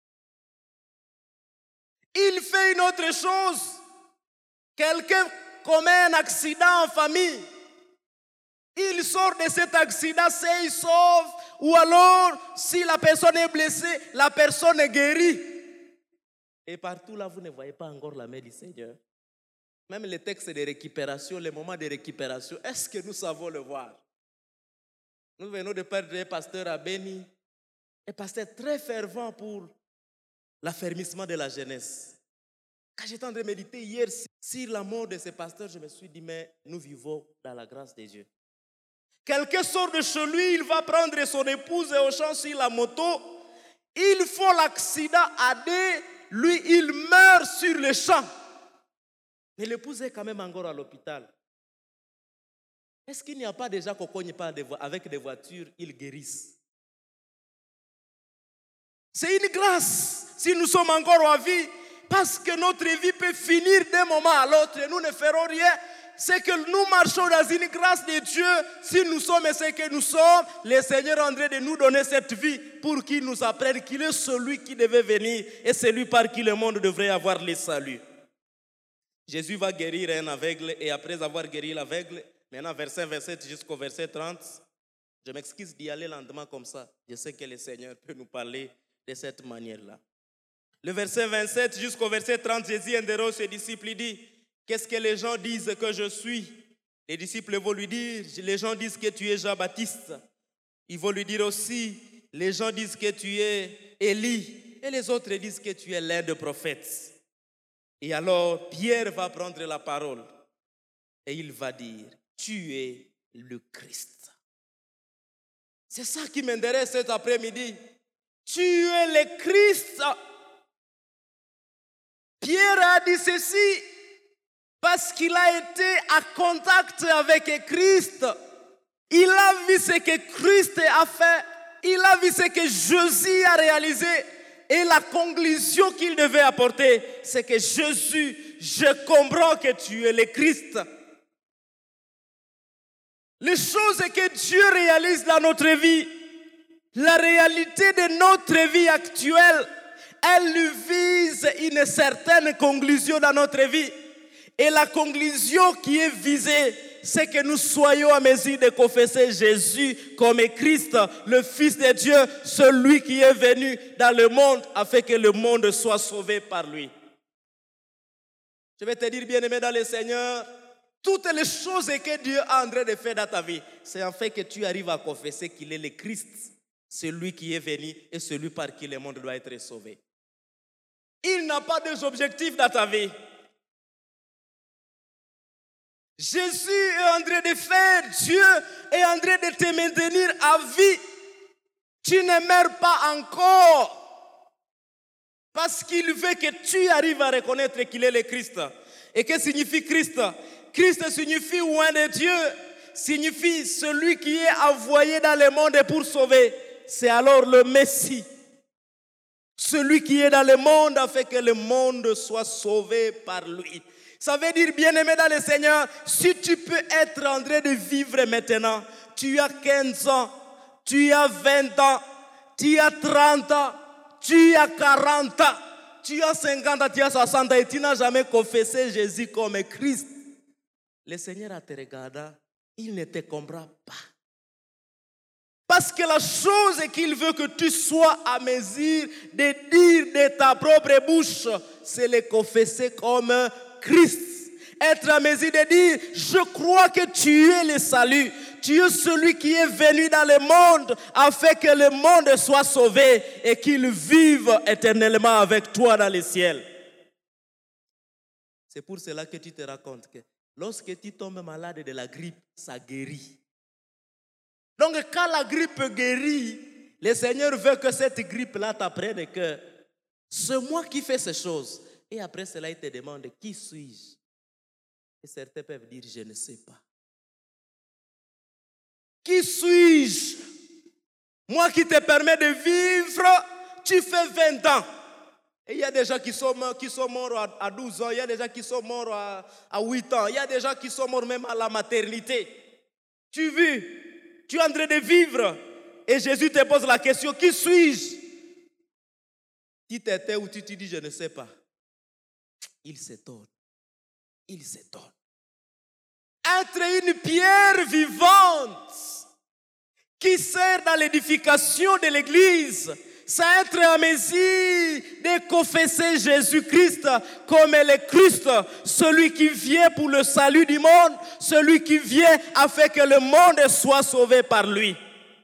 Il fait une autre chose. Quelqu'un commet un accident en famille. Il sort de cet accident, c'est il sauve. Ou alors, si la personne est blessée, la personne est guérie. Et partout là, vous ne voyez pas encore la main du Seigneur. Même les textes de récupération, les moments de récupération, est-ce que nous savons le voir? Nous venons de perdre un pasteur à Béni, un pasteur très fervent pour l'affermissement de la jeunesse. Quand j'étais en train de méditer hier sur la mort de ce pasteur, je me suis dit, mais nous vivons dans la grâce de Dieu. Quelqu'un sort de chez lui, il va prendre son épouse et au champ sur la moto. Ils font l'accident à deux, lui il meurt sur le champ. Mais l'épouse est quand même encore à l'hôpital. Est-ce qu'il n'y a pas déjà qu'on cogne pas avec des voitures, ils guérissent? C'est une grâce si nous sommes encore en vie, parce que notre vie peut finir d'un moment à l'autre et nous ne ferons rien. C'est que nous marchons dans une grâce de Dieu. Si nous sommes ce que nous sommes, le Seigneur est en train de nous donner cette vie pour qu'il nous apprenne qu'il est celui qui devait venir et celui par qui le monde devrait avoir le salut. Jésus va guérir un aveugle et après avoir guéri l'aveugle, maintenant verset vingt-sept jusqu'au verset trente, je m'excuse d'y aller lentement comme ça. Je sais que le Seigneur peut nous parler de cette manière-là. Le verset vingt-sept jusqu'au verset trente, Jésus interroge ses disciples, il dit, qu'est-ce que les gens disent que je suis? Les disciples vont lui dire, les gens disent que tu es Jean-Baptiste. Ils vont lui dire aussi, les gens disent que tu es Élie. Et les autres disent que tu es l'un des prophètes. Et alors, Pierre va prendre la parole et il va dire, tu es le Christ. C'est ça qui m'intéresse cet après-midi. Tu es le Christ. Pierre a dit ceci parce qu'il a été en contact avec Christ. Il a vu ce que Christ a fait. Il a vu ce que Jésus a réalisé. Et la conclusion qu'il devait apporter, c'est que Jésus, je comprends que tu es le Christ. Les choses que Dieu réalise dans notre vie, la réalité de notre vie actuelle, elle vise une certaine conclusion dans notre vie. Et la conclusion qui est visée, c'est que nous soyons à mesure de confesser Jésus comme Christ, le Fils de Dieu, celui qui est venu dans le monde afin que le monde soit sauvé par lui. Je vais te dire, bien-aimé dans le Seigneur, toutes les choses que Dieu a en train de faire dans ta vie, c'est en fait que tu arrives à confesser qu'il est le Christ, celui qui est venu et celui par qui le monde doit être sauvé. Il n'a pas d'objectif dans ta vie. Jésus est en train de faire, Dieu est en train de te maintenir à vie. Tu ne meurs pas encore parce qu'il veut que tu arrives à reconnaître qu'il est le Christ. Et que signifie Christ? Christ signifie oint de Dieu, signifie celui qui est envoyé dans le monde pour sauver. C'est alors le Messie. Celui qui est dans le monde afin que le monde soit sauvé par lui. Ça veut dire, bien-aimé dans le Seigneur, si tu peux être en train de vivre maintenant, tu as quinze ans, tu as vingt ans, tu as trente ans, tu as quarante ans, tu as cinquante ans, tu as soixante ans et tu n'as jamais confessé Jésus comme Christ. Le Seigneur te regarda, il ne te comprend pas. Parce que la chose qu'il veut que tu sois à mesure de dire de ta propre bouche, c'est le confesser comme Christ. Être à mesure de dire, je crois que tu es le salut. Tu es celui qui est venu dans le monde afin que le monde soit sauvé et qu'il vive éternellement avec toi dans le ciel. C'est pour cela que tu te rends compte que Lorsque tu tombes malade de la grippe, ça guérit. Donc quand la grippe guérit, le Seigneur veut que cette grippe-là t'apprenne que c'est moi qui fais ces choses. Et après cela, il te demande, qui suis-je? Et certains peuvent dire, je ne sais pas. Qui suis-je? Moi qui te permets de vivre, tu fais vingt ans. Et il y a des gens qui sont, qui sont morts à douze ans, il y a des gens qui sont morts à, à huit ans, il y a des gens qui sont morts même à la maternité. Tu vis, tu es en train de vivre. Et Jésus te pose la question, qui suis-je? Tu t'étais ou tu te dis, je ne sais pas. Il s'étonne. Il s'étonne. Être une pierre vivante qui sert dans l'édification de l'Église, c'est être en mesure de confesser Jésus-Christ comme le Christ, celui qui vient pour le salut du monde, celui qui vient afin que le monde soit sauvé par lui.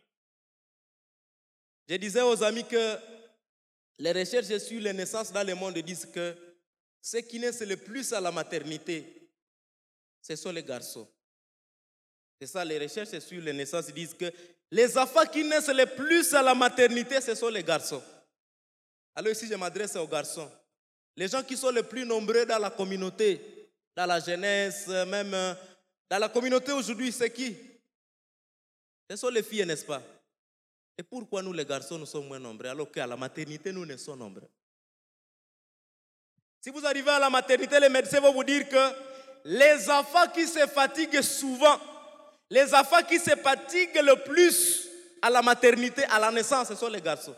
Je disais aux amis que les recherches sur les naissances dans le monde disent que ceux qui naissent le plus à la maternité, ce sont les garçons. C'est ça, les recherches sur les naissances disent que les enfants qui naissent le plus à la maternité, ce sont les garçons. Alors ici, je m'adresse aux garçons. Les gens qui sont les plus nombreux dans la communauté, dans la jeunesse, même dans la communauté aujourd'hui, c'est qui? Ce sont les filles, n'est-ce pas? Et pourquoi nous, les garçons, nous sommes moins nombreux, alors qu'à la maternité, nous ne sommes nombreux? Si vous arrivez à la maternité, les médecins vont vous dire que les enfants qui se fatiguent souvent, les enfants qui se fatiguent le plus à la maternité, à la naissance, ce sont les garçons.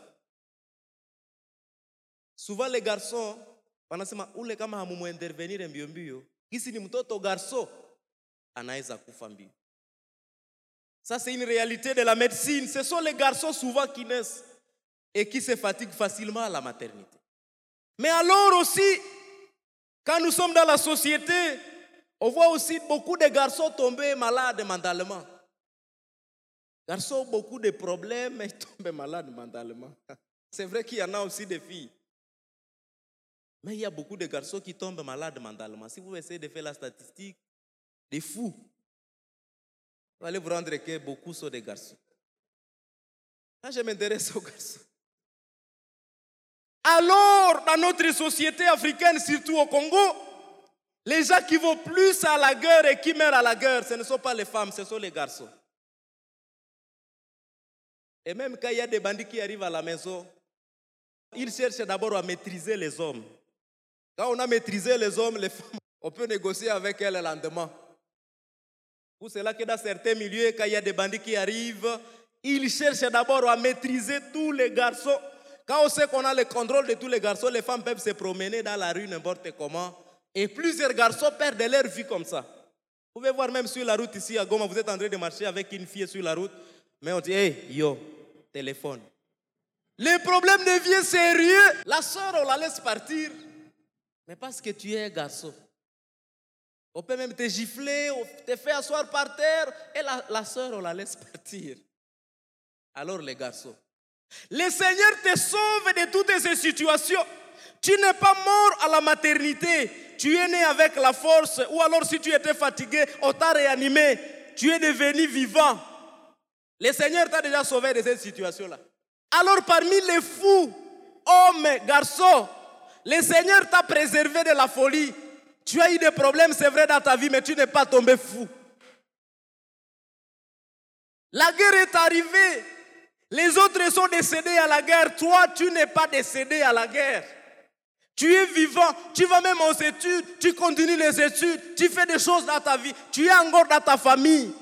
Souvent les garçons, wanasema ule kama hamumu-intervenir mbio mbio, kisi ni mtoto garçon, anaweza kufa mbio. Ça c'est une réalité de la médecine. Ce sont les garçons souvent qui naissent et qui se fatiguent facilement à la maternité. Mais alors aussi, quand nous sommes dans la société, on voit aussi beaucoup de garçons tomber malades mentalement. Garçons ont beaucoup de problèmes, mais ils tombent malades mentalement. C'est vrai qu'il y en a aussi des filles. Mais il y a beaucoup de garçons qui tombent malades mentalement. Si vous essayez de faire la statistique, des fous, vous allez vous rendre compte que beaucoup sont des garçons. Là, je m'intéresse aux garçons. Alors, dans notre société africaine, surtout au Congo, les gens qui vont plus à la guerre et qui meurent à la guerre, ce ne sont pas les femmes, ce sont les garçons. Et même quand il y a des bandits qui arrivent à la maison, ils cherchent d'abord à maîtriser les hommes. Quand on a maîtrisé les hommes, les femmes, on peut négocier avec elles le lendemain. Pour cela que dans certains milieux, quand il y a des bandits qui arrivent, ils cherchent d'abord à maîtriser tous les garçons. Quand on sait qu'on a le contrôle de tous les garçons, les femmes peuvent se promener dans la rue n'importe comment. Et plusieurs garçons perdent leur vie comme ça. Vous pouvez voir même sur la route ici à Goma, vous êtes en train de marcher avec une fille sur la route, mais on dit, hey, yo, téléphone. Le problème devient sérieux. La soeur, on la laisse partir. Mais parce que tu es un garçon. On peut même te gifler, te faire asseoir par terre, et la, la soeur, on la laisse partir. Alors les garçons, le Seigneur te sauve de toutes ces situations. Tu n'es pas mort à la maternité. Tu es né avec la force. Ou alors si tu étais fatigué, on t'a réanimé. Tu es devenu vivant. Le Seigneur t'a déjà sauvé de cette situation-là. Alors parmi les fous, hommes, garçons, le Seigneur t'a préservé de la folie. Tu as eu des problèmes, c'est vrai, dans ta vie, mais tu n'es pas tombé fou. La guerre est arrivée. Les autres sont décédés à la guerre. Toi, tu n'es pas décédé à la guerre. Tu es vivant. Tu vas même aux études. Tu continues les études. Tu fais des choses dans ta vie. Tu es encore dans ta famille.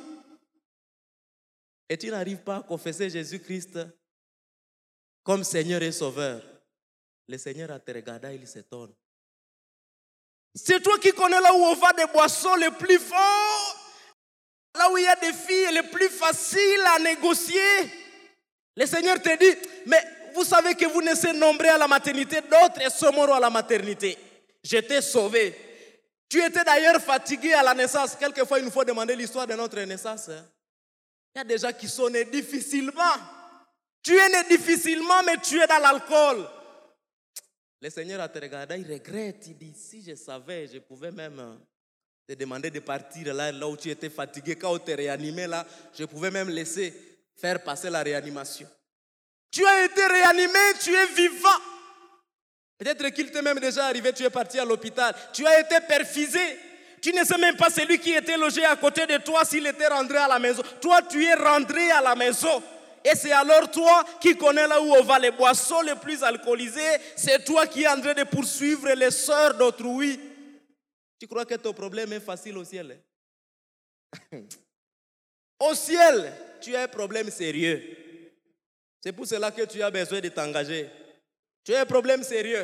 Et tu n'arrives pas à confesser Jésus-Christ comme Seigneur et Sauveur. Le Seigneur a te regardé, il s'étonne. C'est toi qui connais là où on va des boissons les plus forts. Là où il y a des filles les plus faciles à négocier. Le Seigneur te dit, mais vous savez que vous naissez nombreux à la maternité, d'autres sont morts à la maternité. Je t'ai sauvé. Tu étais d'ailleurs fatigué à la naissance. Quelquefois, il nous faut demander l'histoire de notre naissance. Il y a des gens qui sont nés difficilement. Tu es né difficilement, mais tu es dans l'alcool. Le Seigneur a te regardé, il regrette, il dit, si je savais, je pouvais même te demandé de partir là, là où tu étais fatigué. Quand on te réanimait là, je pouvais même laisser faire passer la réanimation. Tu as été réanimé, tu es vivant. Peut-être qu'il t'est même déjà arrivé, tu es parti à l'hôpital. Tu as été perfusé. Tu ne sais même pas celui qui était logé à côté de toi s'il était rentré à la maison. Toi, tu es rentré à la maison. Et c'est alors toi qui connais là où on va les boissons les plus alcoolisées. C'est toi qui es en train de poursuivre les sœurs d'autrui. Tu crois que ton problème est facile au ciel? Hein? Au ciel, tu as un problème sérieux. C'est pour cela que tu as besoin de t'engager. Tu as un problème sérieux.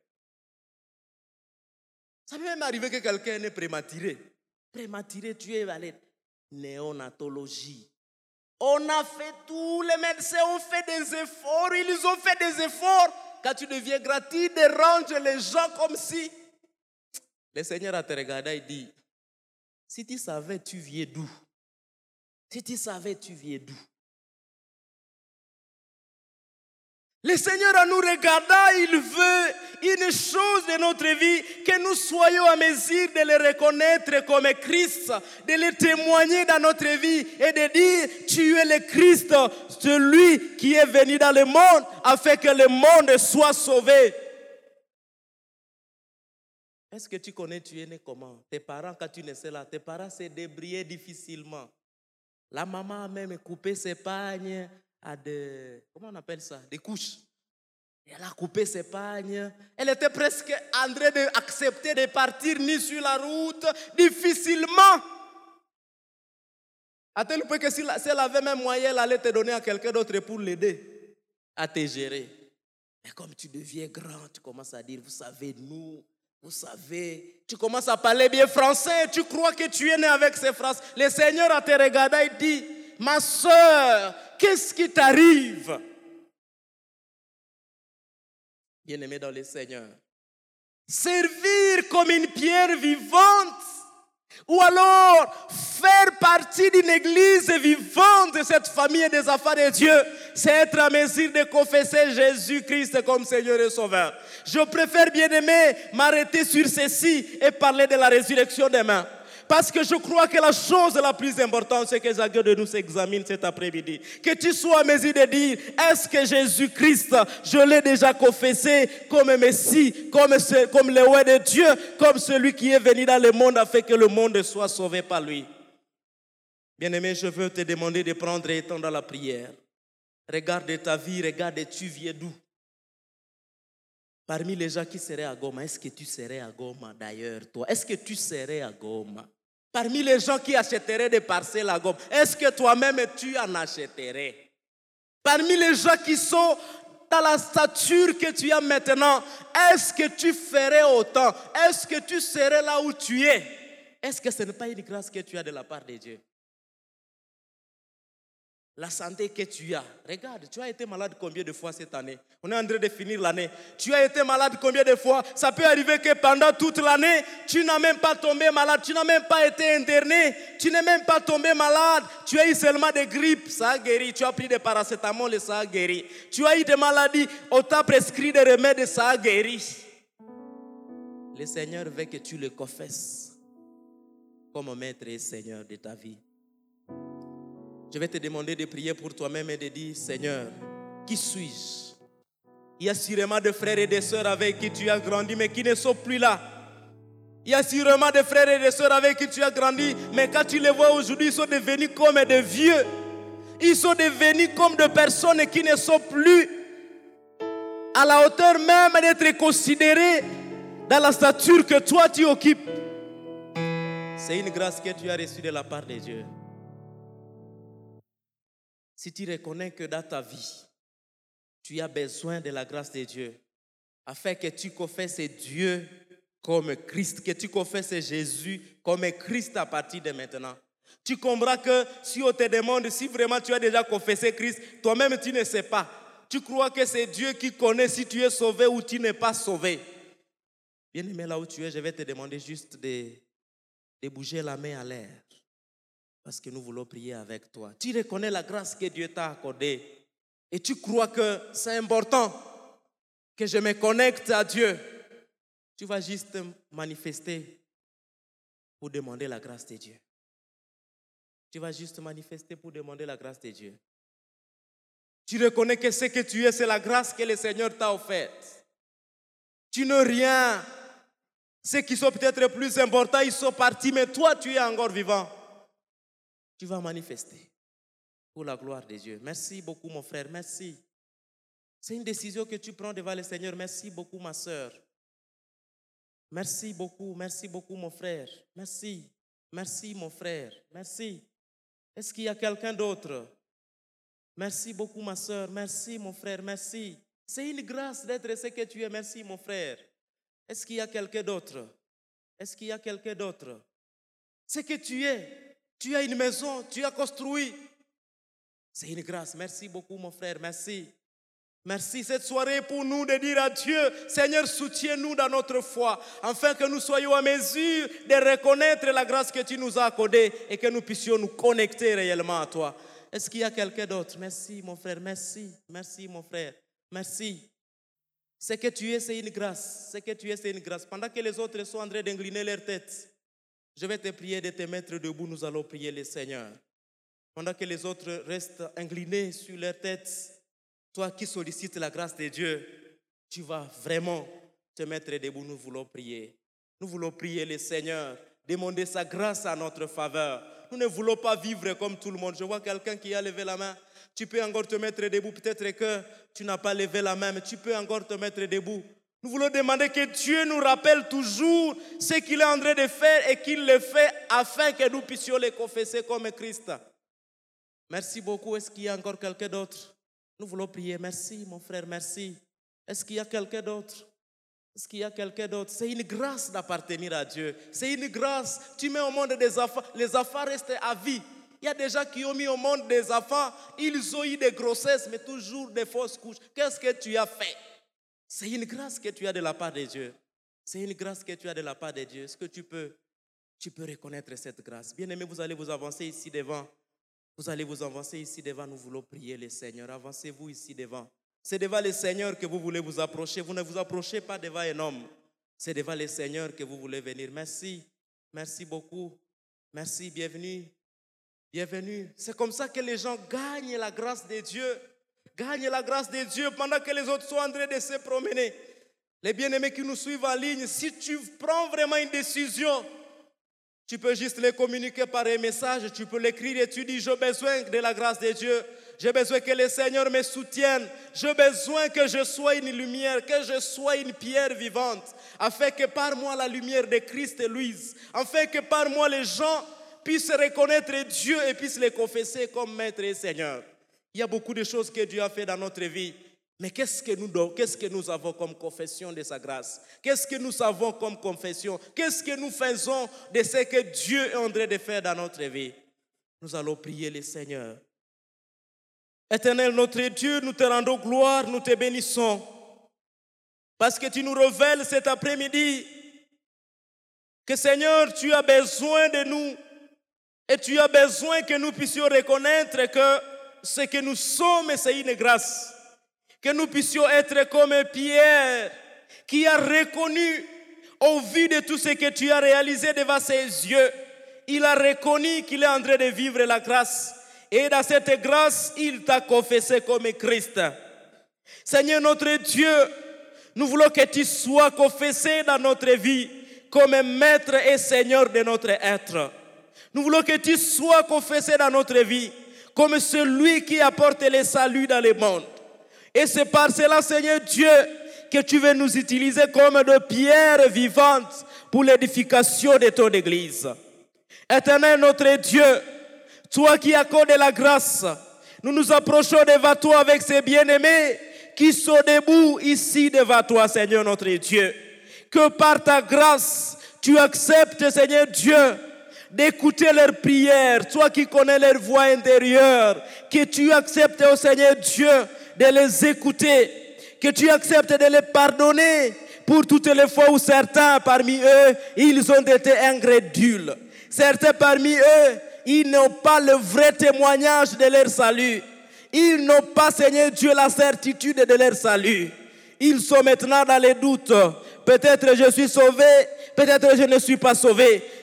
Ça peut même arriver que quelqu'un est prématuré. Prématuré, tu es allé. Néonatologie. On a fait tout, les médecins ont fait des efforts, ils ont fait des efforts. Quand tu deviens gratuit, dérange les gens comme si. Le Seigneur a te regardé et dit, si tu savais, tu viens d'où? Si tu savais, tu viens d'où? Le Seigneur, en nous regardant, il veut une chose de notre vie, que nous soyons à mesure de le reconnaître comme Christ, de le témoigner dans notre vie et de dire, tu es le Christ, celui qui est venu dans le monde afin que le monde soit sauvé. Est-ce que tu connais, tu es né comment? Tes parents, quand tu naissais là, tes parents se débrouillaient difficilement. La maman a même coupé ses pagnes à des, comment on appelle ça, des couches. Elle a coupé ses pagnes. Elle était presque en train d'accepter de partir ni sur la route, difficilement. À tel point que si elle avait même moyen, elle allait te donner à quelqu'un d'autre pour l'aider à te gérer. Mais comme tu deviens grand, tu commences à dire, vous savez, nous, vous savez, tu commences à parler bien français, tu crois que tu es né avec ces phrases. Le Seigneur a te regardé et dit, ma soeur, qu'est-ce qui t'arrive? Bien-aimé dans le Seigneur, servir comme une pierre vivante ou alors faire partie d'une église vivante de cette famille des enfants de Dieu, c'est être à mesure de confesser Jésus-Christ comme Seigneur et Sauveur. Je préfère, bien-aimé, m'arrêter sur ceci et parler de la résurrection demain. Parce que je crois que la chose la plus importante, c'est que chacun de nous s'examine cet après-midi. Que tu sois à mesure de dire, est-ce que Jésus-Christ, je l'ai déjà confessé comme Messie, comme, ce, comme le roi de Dieu, comme celui qui est venu dans le monde afin que le monde soit sauvé par lui. Bien-aimé, je veux te demander de prendre un temps dans la prière. Regarde ta vie, regarde tu viens d'où. Parmi les gens qui seraient à Goma, est-ce que tu serais à Goma d'ailleurs, toi? Est-ce que tu serais à Goma? Parmi les gens qui achèteraient des parcelles à Goma, est-ce que toi-même tu en achèterais? Parmi les gens qui sont dans la stature que tu as maintenant, est-ce que tu ferais autant? Est-ce que tu serais là où tu es? Est-ce que ce n'est pas une grâce que tu as de la part de Dieu? La santé que tu as. Regarde, tu as été malade combien de fois cette année? On est en train de finir l'année. Tu as été malade combien de fois? Ça peut arriver que pendant toute l'année, tu n'as même pas tombé malade. Tu n'as même pas été interné. Tu n'es même pas tombé malade. Tu as eu seulement des grippes. Ça a guéri. Tu as pris des paracétamol et ça a guéri. Tu as eu des maladies. On t'a prescrit des remèdes et ça a guéri. Le Seigneur veut que tu le confesses comme maître et Seigneur de ta vie. Je vais te demander de prier pour toi-même et de dire, Seigneur, qui suis-je? Il y a sûrement des frères et des sœurs avec qui tu as grandi, mais qui ne sont plus là. Il y a sûrement des frères et des sœurs avec qui tu as grandi, mais quand tu les vois aujourd'hui, ils sont devenus comme des vieux. Ils sont devenus comme des personnes qui ne sont plus à la hauteur même d'être considérées dans la stature que toi tu occupes. C'est une grâce que tu as reçue de la part de Dieu. Si tu reconnais que dans ta vie, tu as besoin de la grâce de Dieu, afin que tu confesses Dieu comme Christ, que tu confesses Jésus comme Christ à partir de maintenant, tu comprends que si on te demande si vraiment tu as déjà confessé Christ, toi-même tu ne sais pas. Tu crois que c'est Dieu qui connaît si tu es sauvé ou tu n'es pas sauvé. Bien-aimé, là où tu es, je vais te demander juste de, de bouger la main à l'air. Parce que nous voulons prier avec toi. Tu reconnais la grâce que Dieu t'a accordée. Et tu crois que c'est important que je me connecte à Dieu. Tu vas juste manifester pour demander la grâce de Dieu. Tu vas juste manifester pour demander la grâce de Dieu. Tu reconnais que ce que tu es, c'est la grâce que le Seigneur t'a offerte. Tu n'es rien. Ceux qui sont peut-être plus importants, ils sont partis, mais toi, tu es encore vivant. Tu vas manifester pour la gloire de Dieu. Merci beaucoup, mon frère. Merci. C'est une décision que tu prends devant le Seigneur. Merci beaucoup, ma soeur. Merci beaucoup, merci beaucoup, mon frère. Merci. Merci, mon frère. Merci. Est-ce qu'il y a quelqu'un d'autre? Merci beaucoup, ma soeur. Merci, mon frère. Merci. C'est une grâce d'être ce que tu es. Merci, mon frère. Est-ce qu'il y a quelqu'un d'autre? Est-ce qu'il y a quelqu'un d'autre? Ce que tu es, tu as une maison, tu as construit. C'est une grâce. Merci beaucoup, mon frère. Merci. Merci cette soirée pour nous de dire à Dieu, Seigneur, soutiens-nous dans notre foi, afin que nous soyons à mesure de reconnaître la grâce que tu nous as accordée et que nous puissions nous connecter réellement à toi. Est-ce qu'il y a quelqu'un d'autre? Merci, mon frère. Merci. Merci, mon frère. Merci. Ce que tu es, c'est une grâce. Ce que tu es, c'est une grâce. Pendant que les autres sont en train d'incliner leur tête, je vais te prier de te mettre debout. Nous allons prier le Seigneur. Pendant que les autres restent inclinés sur leur tête, toi qui sollicites la grâce de Dieu, tu vas vraiment te mettre debout. Nous voulons prier. Nous voulons prier le Seigneur, demander sa grâce à notre faveur. Nous ne voulons pas vivre comme tout le monde. Je vois quelqu'un qui a levé la main. Tu peux encore te mettre debout. Peut-être que tu n'as pas levé la main, mais tu peux encore te mettre debout. Nous voulons demander que Dieu nous rappelle toujours ce qu'il est en train de faire et qu'il le fait afin que nous puissions le confesser comme Christ. Merci beaucoup. Est-ce qu'il y a encore quelqu'un d'autre? Nous voulons prier. Merci, mon frère, merci. Est-ce qu'il y a quelqu'un d'autre? Est-ce qu'il y a quelqu'un d'autre? C'est une grâce d'appartenir à Dieu. C'est une grâce. Tu mets au monde des enfants. Les enfants restent à vie. Il y a des gens qui ont mis au monde des enfants. Ils ont eu des grossesses, mais toujours des fausses couches. Qu'est-ce que tu as fait? C'est une grâce que tu as de la part de Dieu. C'est une grâce que tu as de la part de Dieu. Est-ce que tu peux, tu peux reconnaître cette grâce? Bien-aimés, vous allez vous avancer ici devant. Vous allez vous avancer ici devant, nous voulons prier le Seigneur. Avancez-vous ici devant. C'est devant le Seigneur que vous voulez vous approcher. Vous ne vous approchez pas devant un homme. C'est devant le Seigneur que vous voulez venir. Merci. Merci beaucoup. Merci, bienvenue. Bienvenue. C'est comme ça que les gens gagnent la grâce de Dieu. Gagnent la grâce de Dieu pendant que les autres sont en train de se promener. Les bien-aimés qui nous suivent en ligne, si tu prends vraiment une décision, tu peux juste les communiquer par un message, tu peux l'écrire et tu dis, j'ai besoin de la grâce de Dieu, j'ai besoin que le Seigneur me soutienne, j'ai besoin que je sois une lumière, que je sois une pierre vivante, afin que par moi la lumière de Christ luise, afin que par moi les gens puissent reconnaître Dieu et puissent le confesser comme Maître et Seigneur. Il y a beaucoup de choses que Dieu a fait dans notre vie. Mais qu'est-ce que nous, qu'est-ce que nous avons comme confession de sa grâce? Qu'est-ce que nous avons comme confession? Qu'est-ce que nous faisons de ce que Dieu est en train de faire dans notre vie? Nous allons prier le Seigneur. Éternel notre Dieu, nous te rendons gloire, nous te bénissons. Parce que tu nous révèles cet après-midi que Seigneur, tu as besoin de nous. Et tu as besoin que nous puissions reconnaître que ce que nous sommes, c'est une grâce. Que nous puissions être comme Pierre, qui a reconnu, au vu de tout ce que tu as réalisé devant ses yeux, il a reconnu qu'il est en train de vivre la grâce. Et dans cette grâce, il t'a confessé comme Christ. Seigneur notre Dieu, nous voulons que tu sois confessé dans notre vie comme Maître et Seigneur de notre être. Nous voulons que tu sois confessé dans notre vie comme celui qui apporte le salut dans le monde. Et c'est par cela, Seigneur Dieu, que tu veux nous utiliser comme de pierres vivantes pour l'édification de ton Église. Éternel notre Dieu, toi qui accordes la grâce, nous nous approchons devant toi avec ces bien-aimés qui sont debout ici devant toi, Seigneur notre Dieu. Que par ta grâce, tu acceptes, Seigneur Dieu, d'écouter leurs prières, toi qui connais leur voix intérieure, que tu acceptes, oh Seigneur Dieu, de les écouter, que tu acceptes de les pardonner pour toutes les fois où certains parmi eux, ils ont été incrédules. Certains parmi eux, ils n'ont pas le vrai témoignage de leur salut. Ils n'ont pas, Seigneur Dieu, la certitude de leur salut. Ils sont maintenant dans les doutes. Peut-être je suis sauvé, peut-être je ne suis pas sauvé.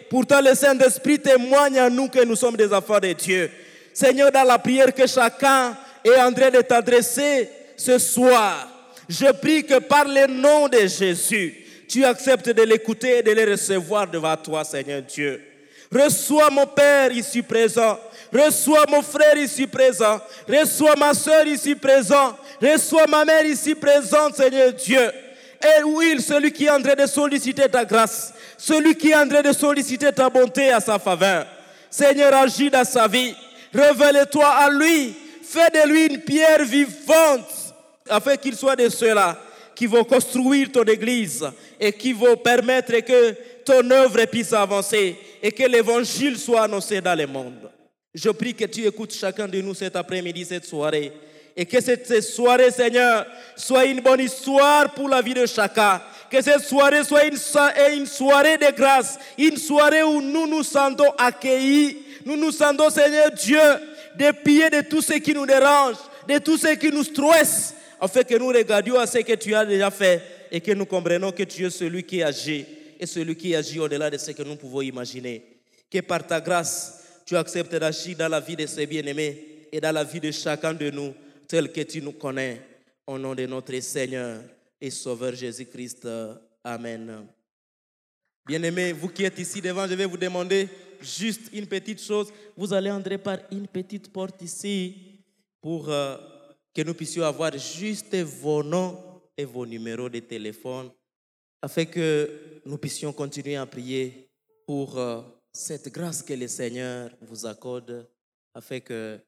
Pourtant, le Saint-Esprit témoigne à nous que nous sommes des enfants de Dieu. Seigneur, dans la prière que chacun est en train de t'adresser ce soir, je prie que par le nom de Jésus, tu acceptes de l'écouter et de le recevoir devant toi, Seigneur Dieu. Reçois mon Père ici présent. Reçois mon frère ici présent. Reçois ma soeur ici présent. Reçois ma mère ici présente, Seigneur Dieu. Et oui, celui qui est en train de solliciter ta grâce, celui qui est en train de solliciter ta bonté à sa faveur. Seigneur, agis dans sa vie. Révèle-toi à lui. Fais de lui une pierre vivante, afin qu'il soit de ceux-là qui vont construire ton église et qui vont permettre que ton œuvre puisse avancer et que l'évangile soit annoncé dans le monde. Je prie que tu écoutes chacun de nous cet après-midi, cette soirée, et que cette soirée, Seigneur, soit une bonne histoire pour la vie de chacun. Que cette soirée soit une, une soirée de grâce, une soirée où nous nous sentons accueillis, nous nous sentons, Seigneur Dieu, dépillés de tout ce qui nous dérange, de tout ce qui nous stresse, afin que nous regardions à ce que tu as déjà fait et que nous comprenions que tu es celui qui agit et celui qui agit au-delà de ce que nous pouvons imaginer. Que par ta grâce, tu acceptes d'agir dans la vie de ces bien-aimés et dans la vie de chacun de nous, tel que tu nous connais, au nom de notre Seigneur et Sauveur Jésus-Christ. Amen. Bien-aimés, vous qui êtes ici devant, je vais vous demander juste une petite chose. Vous allez entrer par une petite porte ici pour euh, que nous puissions avoir juste vos noms et vos numéros de téléphone afin que nous puissions continuer à prier pour euh, cette grâce que le Seigneur vous accorde afin que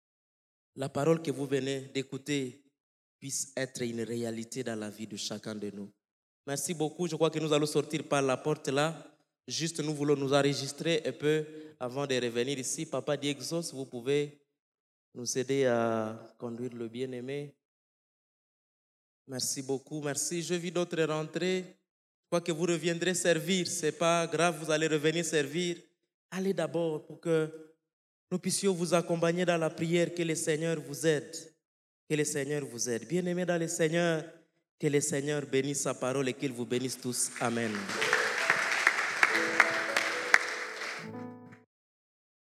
la parole que vous venez d'écouter puisse être une réalité dans la vie de chacun de nous. Merci beaucoup. Je crois que nous allons sortir par la porte là. Juste, nous voulons nous enregistrer un peu avant de revenir ici. Papa Diexos, vous pouvez nous aider à conduire le bien-aimé. Merci beaucoup. Merci. Je vis d'autres rentrées. Je crois que vous reviendrez servir. Ce n'est pas grave, vous allez revenir servir. Allez d'abord pour que nous puissions vous accompagner dans la prière. Que le Seigneur vous aide. Que le Seigneur vous aide. Bien-aimés dans le Seigneur, que le Seigneur bénisse sa parole et qu'il vous bénisse tous. Amen.